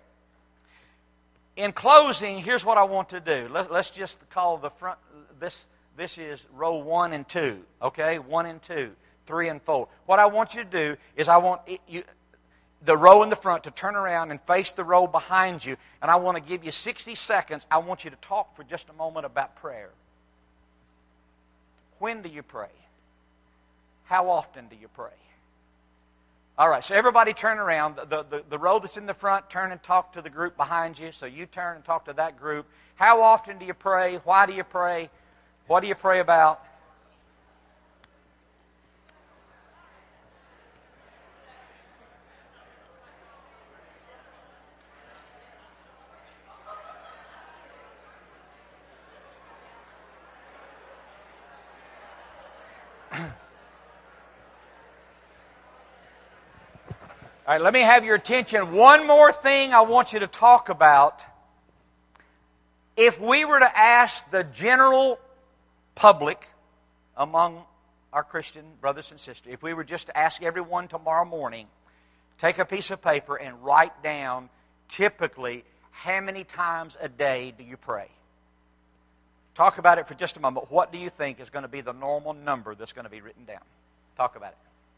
In closing, here's what I want to do. Let, let's just call the front, this, this is row one and two, okay? One and two. Three and four. What I want you to do is I want it, you, the row in the front to turn around and face the row behind you, and I want to give you sixty seconds. I want you to talk for just a moment about prayer. When do you pray? How often do you pray? All right, so everybody turn around. The, the, the row that's in the front, turn and talk to the group behind you. So you turn and talk to that group. How often do you pray? Why do you pray? What do you pray about? All right, let me have your attention. One more thing I want you to talk about. If we were to ask the general public among our Christian brothers and sisters, if we were just to ask everyone tomorrow morning, take a piece of paper and write down typically how many times a day do you pray? Talk about it for just a moment. What do you think is going to be the normal number that's going to be written down? Talk about it.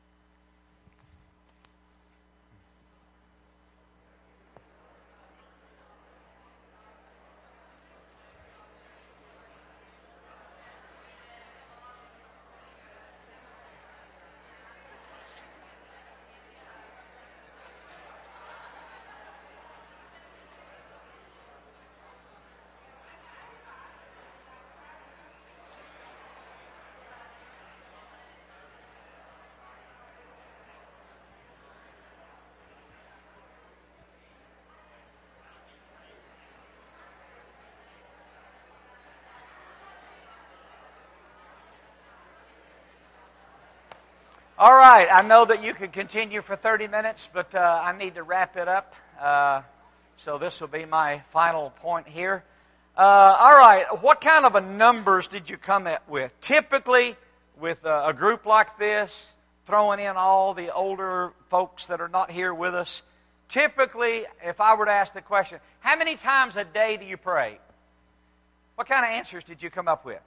All right, I know that you could continue for thirty minutes, but uh, I need to wrap it up. Uh, so this will be my final point here. Uh, all right, what kind of a numbers did you come up with? Typically, with a, a group like this, throwing in all the older folks that are not here with us, typically, if I were to ask the question, how many times a day do you pray? What kind of answers did you come up with?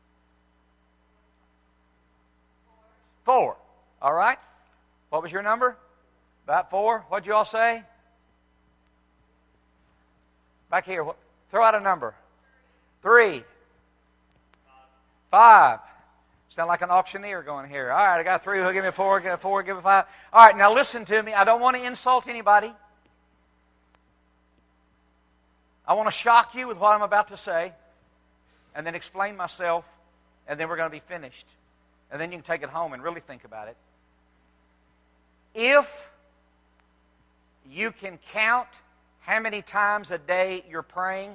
Four. All right. What was your number? About four. What'd you all say? Back here. Throw out a number. Three. Five. Sound like an auctioneer going here. All right, I got three. Who'll give me a four? Give me a four. Give me a five. All right, now listen to me. I don't want to insult anybody. I want to shock you with what I'm about to say, and then explain myself, and then we're going to be finished. And then you can take it home and really think about it. If you can count how many times a day you're praying,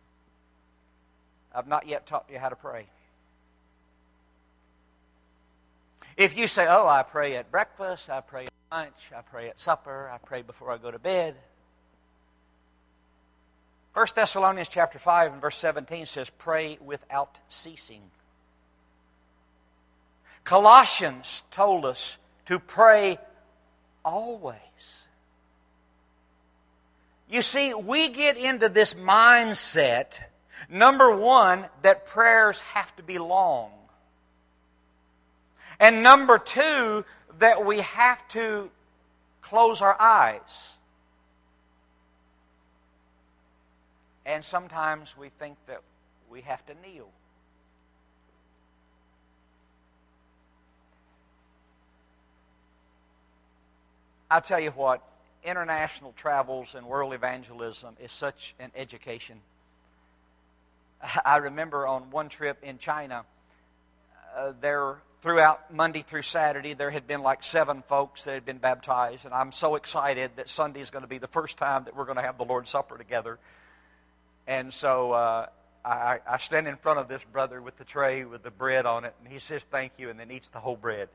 I've not yet taught you how to pray. If you say, oh, I pray at breakfast, I pray at lunch, I pray at supper, I pray before I go to bed. First Thessalonians chapter five and verse seventeen says, pray without ceasing. Colossians told us to pray always. You see, we get into this mindset, number one, that prayers have to be long. And number two, that we have to close our eyes. And sometimes we think that we have to kneel. I'll tell you what, international travels and world evangelism is such an education. I remember on one trip in China, uh, there throughout Monday through Saturday, there had been like seven folks that had been baptized, and I'm so excited that Sunday is going to be the first time that we're going to have the Lord's Supper together. And so uh, I, I stand in front of this brother with the tray with the bread on it, and he says thank you, and then eats the whole bread.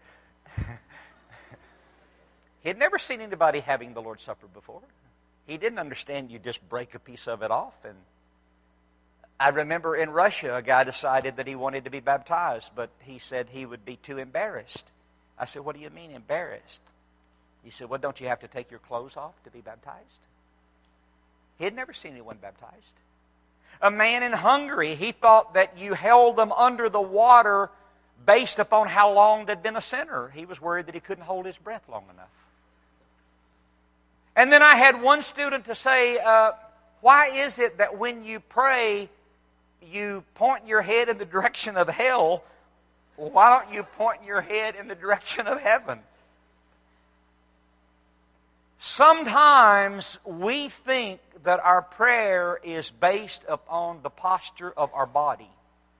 He had never seen anybody having the Lord's Supper before. He didn't understand you just break a piece of it off. And I remember in Russia, a guy decided that he wanted to be baptized, but he said he would be too embarrassed. I said, what do you mean embarrassed? He said, well, don't you have to take your clothes off to be baptized? He had never seen anyone baptized. A man in Hungary, he thought that you held them under the water based upon how long they'd been a sinner. He was worried that he couldn't hold his breath long enough. And then I had one student to say, uh, why is it that when you pray, you point your head in the direction of hell? Why don't you point your head in the direction of heaven? Sometimes we think that our prayer is based upon the posture of our body.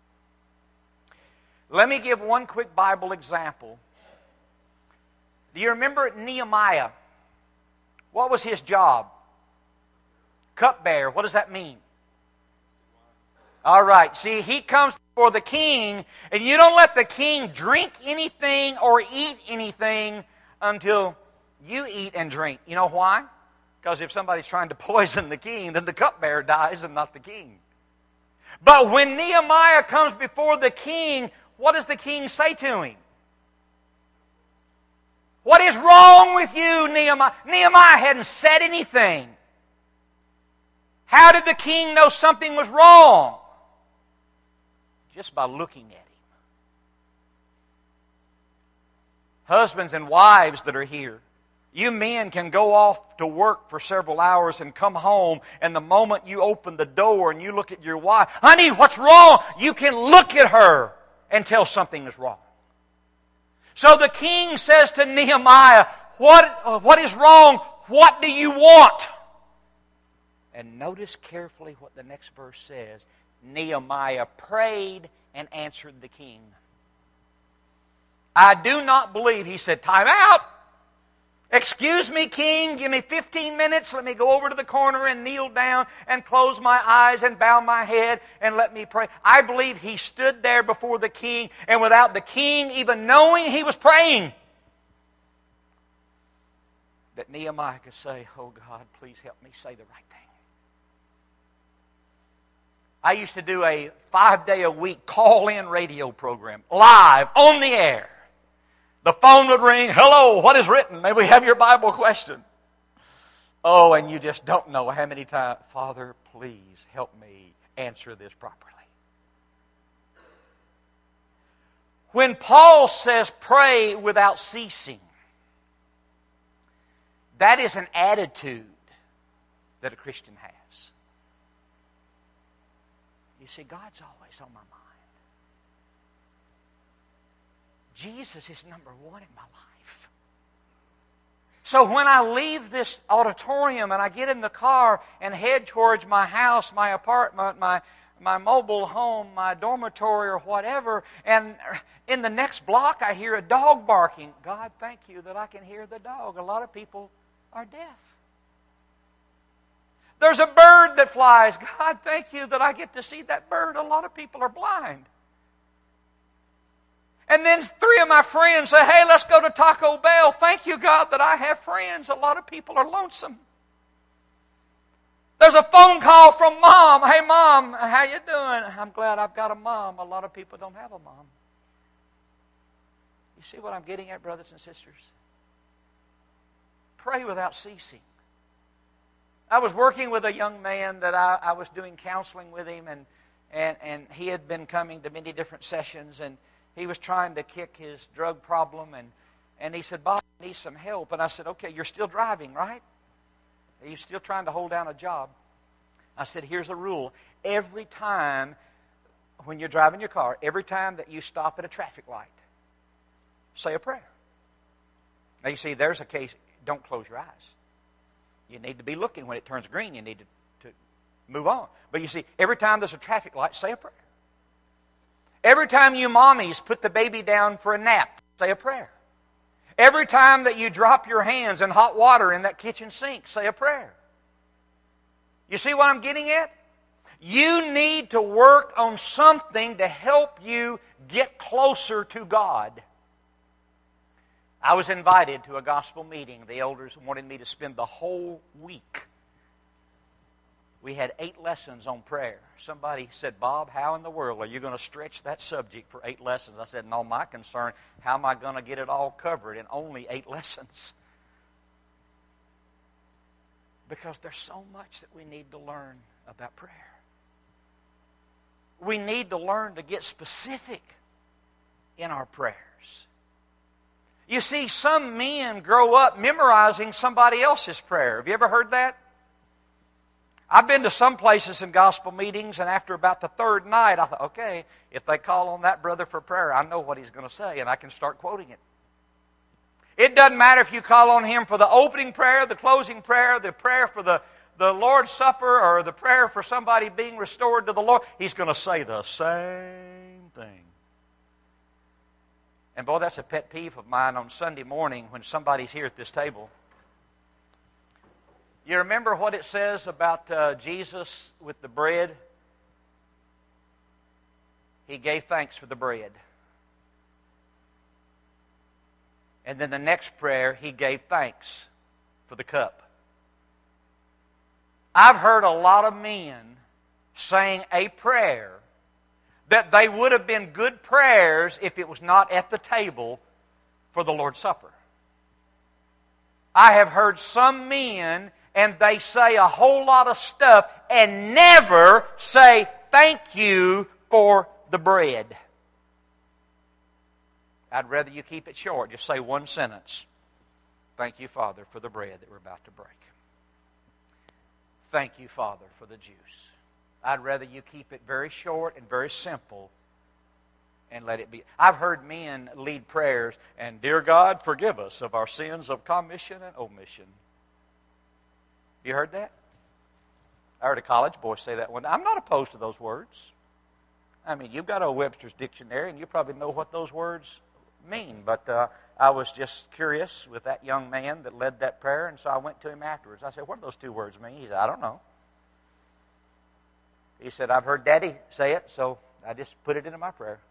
Let me give one quick Bible example. Do you remember Nehemiah? What was his job? Cupbearer. What does that mean? All right. See, he comes before the king, and you don't let the king drink anything or eat anything until you eat and drink. You know why? Because if somebody's trying to poison the king, then the cupbearer dies and not the king. But when Nehemiah comes before the king, what does the king say to him? What is wrong with you, Nehemiah? Nehemiah hadn't said anything. How did the king know something was wrong? Just by looking at him. Husbands and wives that are here, you men can go off to work for several hours and come home, and the moment you open the door and you look at your wife, honey, what's wrong? You can look at her and tell something is wrong. So the king says to Nehemiah, what, what is wrong? What do you want? And notice carefully what the next verse says. Nehemiah prayed and answered the king. I do not believe he said, time out. Excuse me, king, give me fifteen minutes. Let me go over to the corner and kneel down and close my eyes and bow my head and let me pray. I believe he stood there before the king, and without the king even knowing he was praying, that Nehemiah could say, oh God, please help me say the right thing. I used to do a five-day-a-week call-in radio program, live, on the air. The phone would ring, hello, what is written? May we have your Bible question? Oh, and you just don't know how many times, Father, please help me answer this properly. When Paul says pray without ceasing, that is an attitude that a Christian has. You see, God's always on my mind. Jesus is number one in my life. So when I leave this auditorium and I get in the car and head towards my house, my apartment, my, my mobile home, my dormitory or whatever, and in the next block I hear a dog barking, God, thank you that I can hear the dog. A lot of people are deaf. There's a bird that flies. God, thank you that I get to see that bird. A lot of people are blind. And then three of my friends say, hey, let's go to Taco Bell. Thank you, God, that I have friends. A lot of people are lonesome. There's a phone call from Mom. Hey, Mom, how you doing? I'm glad I've got a mom. A lot of people don't have a mom. You see what I'm getting at, brothers and sisters? Pray without ceasing. I was working with a young man that I, I was doing counseling with him, and, and, and he had been coming to many different sessions, and he was trying to kick his drug problem, and, and he said, Bob, I need some help. And I said, okay, you're still driving, right? You're still trying to hold down a job. I said, here's a rule. Every time when you're driving your car, every time that you stop at a traffic light, say a prayer. Now you see, there's a case, don't close your eyes. You need to be looking when it turns green. You need to, to move on. But you see, every time there's a traffic light, say a prayer. Every time you mommies put the baby down for a nap, say a prayer. Every time that you drop your hands in hot water in that kitchen sink, say a prayer. You see what I'm getting at? You need to work on something to help you get closer to God. I was invited to a gospel meeting. The elders wanted me to spend the whole week. We had eight lessons on prayer. Somebody said, Bob, how in the world are you going to stretch that subject for eight lessons? I said, no, my concern, how am I going to get it all covered in only eight lessons? Because there's so much that we need to learn about prayer. We need to learn to get specific in our prayers. You see, some men grow up memorizing somebody else's prayer. Have you ever heard that? I've been to some places in gospel meetings, and after about the third night, I thought, okay, if they call on that brother for prayer, I know what he's going to say, and I can start quoting it. It doesn't matter if you call on Him for the opening prayer, the closing prayer, the prayer for the, the Lord's Supper, or the prayer for somebody being restored to the Lord. He's going to say the same thing. And boy, that's a pet peeve of mine on Sunday morning when somebody's here at this table. You remember what it says about uh, Jesus with the bread? He gave thanks for the bread. And then the next prayer, He gave thanks for the cup. I've heard a lot of men saying a prayer that they would have been good prayers if it was not at the table for the Lord's Supper. I have heard some men, and they say a whole lot of stuff and never say thank you for the bread. I'd rather you keep it short. Just say one sentence. Thank you, Father, for the bread that we're about to break. Thank you, Father, for the juice. I'd rather you keep it very short and very simple and let it be. I've heard men lead prayers, and dear God, forgive us of our sins of commission and omission. You heard that? I heard a college boy say that one. I'm not opposed to those words. I mean, you've got a Webster's dictionary, and you probably know what those words mean. But uh, I was just curious with that young man that led that prayer, and so I went to him afterwards. I said, what do those two words mean? He said, I don't know. He said, I've heard Daddy say it, so I just put it into my prayer.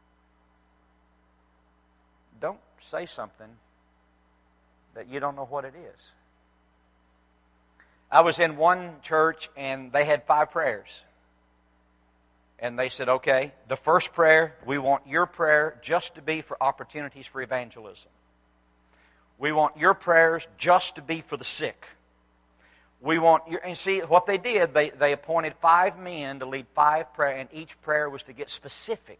Don't say something that you don't know what it is. I was in one church, and they had five prayers. And they said, okay, the first prayer, we want your prayer just to be for opportunities for evangelism. We want your prayers just to be for the sick. We want your, and see what they did, they, they appointed five men to lead five prayers, and each prayer was to get specific.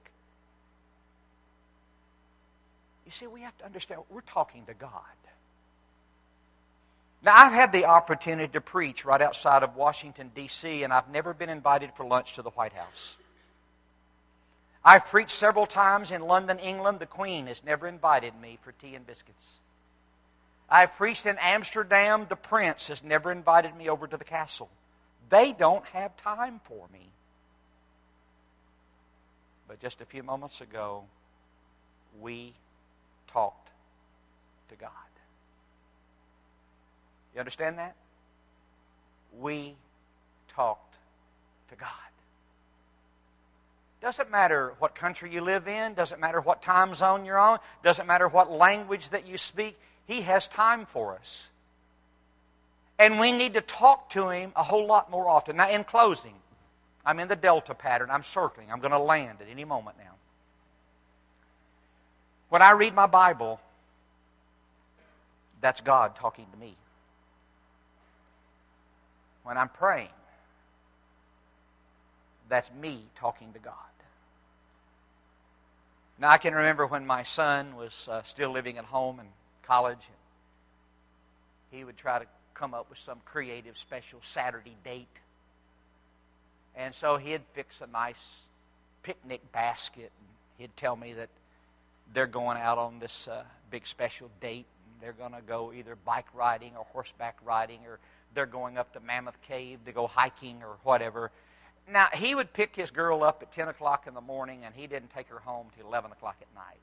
You see, we have to understand, we're talking to God. Now, I've had the opportunity to preach right outside of Washington, D C, and I've never been invited for lunch to the White House. I've preached several times in London, England. The Queen has never invited me for tea and biscuits. I've preached in Amsterdam. The Prince has never invited me over to the castle. They don't have time for me. But just a few moments ago, we talked to God. You understand that? We talked to God. Doesn't matter what country you live in, doesn't matter what time zone you're on, doesn't matter what language that you speak, He has time for us. And we need to talk to Him a whole lot more often. Now, in closing, I'm in the delta pattern. I'm circling. I'm going to land at any moment now. When I read my Bible, that's God talking to me. When I'm praying, that's me talking to God. Now, I can remember when my son was uh, still living at home in college. He would try to come up with some creative, special Saturday date. And so he'd fix a nice picnic basket. And he'd tell me that they're going out on this uh, big special date. And they're going to go either bike riding or horseback riding, or they're going up to Mammoth Cave to go hiking or whatever. Now, he would pick his girl up at ten o'clock in the morning, and he didn't take her home till eleven o'clock at night.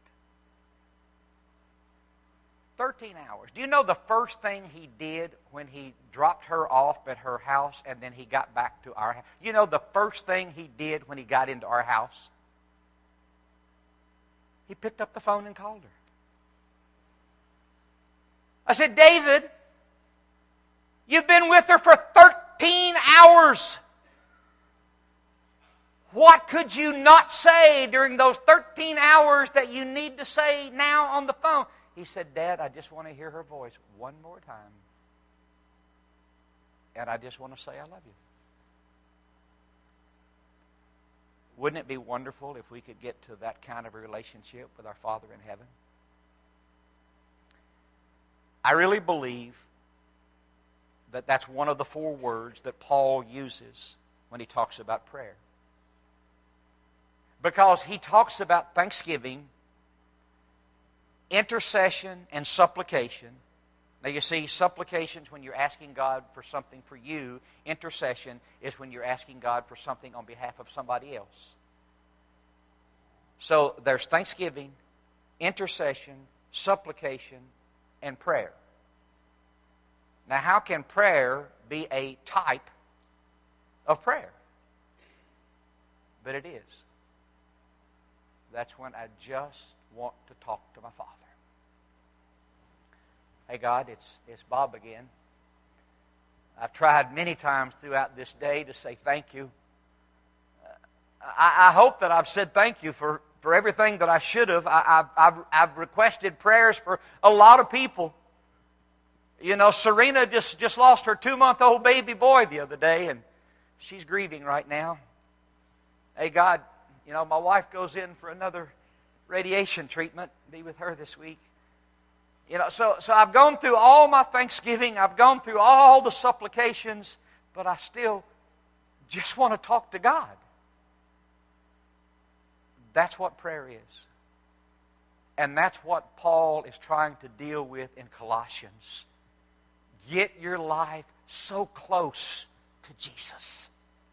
thirteen hours. Do you know the first thing he did when he dropped her off at her house and then he got back to our house? You know the first thing he did when he got into our house? He picked up the phone and called her. I said, David, you've been with her for thirteen hours. What could you not say during those thirteen hours that you need to say now on the phone? He said, Dad, I just want to hear her voice one more time. And I just want to say I love you. Wouldn't it be wonderful if we could get to that kind of a relationship with our Father in heaven? I really believe that that's one of the four words that Paul uses when he talks about prayer. Because he talks about thanksgiving, intercession and supplication. Now you see, supplication's when you're asking God for something for you. Intercession is when you're asking God for something on behalf of somebody else. So there's thanksgiving, intercession, supplication, and prayer. Now how can prayer be a type of prayer? But it is. That's when I just want to talk to my Father. Hey God, it's, it's Bob again. I've tried many times throughout this day to say thank you. Uh, I, I hope that I've said thank you for, for everything that I should have. I, I've, I've, I've requested prayers for a lot of people. You know, Serena just, just lost her two-month-old baby boy the other day, and she's grieving right now. Hey God, you know, my wife goes in for another radiation treatment. Be with her this week. You know, so, so I've gone through all my thanksgiving. I've gone through all the supplications, but I still just want to talk to God. That's what prayer is. And that's what Paul is trying to deal with in Colossians. Get your life so close to Jesus.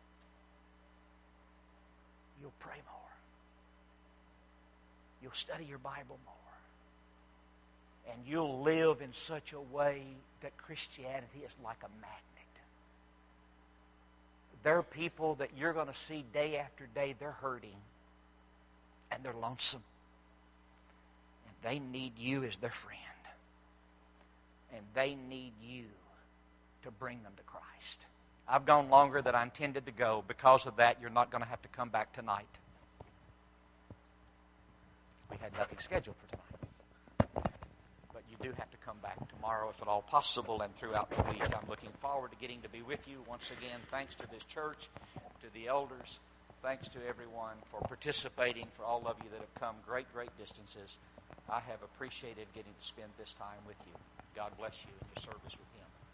You'll pray more. You'll study your Bible more. And you'll live in such a way that Christianity is like a magnet. There are people that you're going to see day after day, they're hurting. And they're lonesome. And they need you as their friend. And they need you to bring them to Christ. I've gone longer than I intended to go. Because of that, you're not going to have to come back tonight. We had nothing scheduled for tonight. You do have to come back tomorrow if at all possible, and throughout the week. I'm looking forward to getting to be with you. Once again, thanks to this church, to the elders, thanks to everyone for participating, for all of you that have come great, great distances. I have appreciated getting to spend this time with you. God bless you in your service with Him.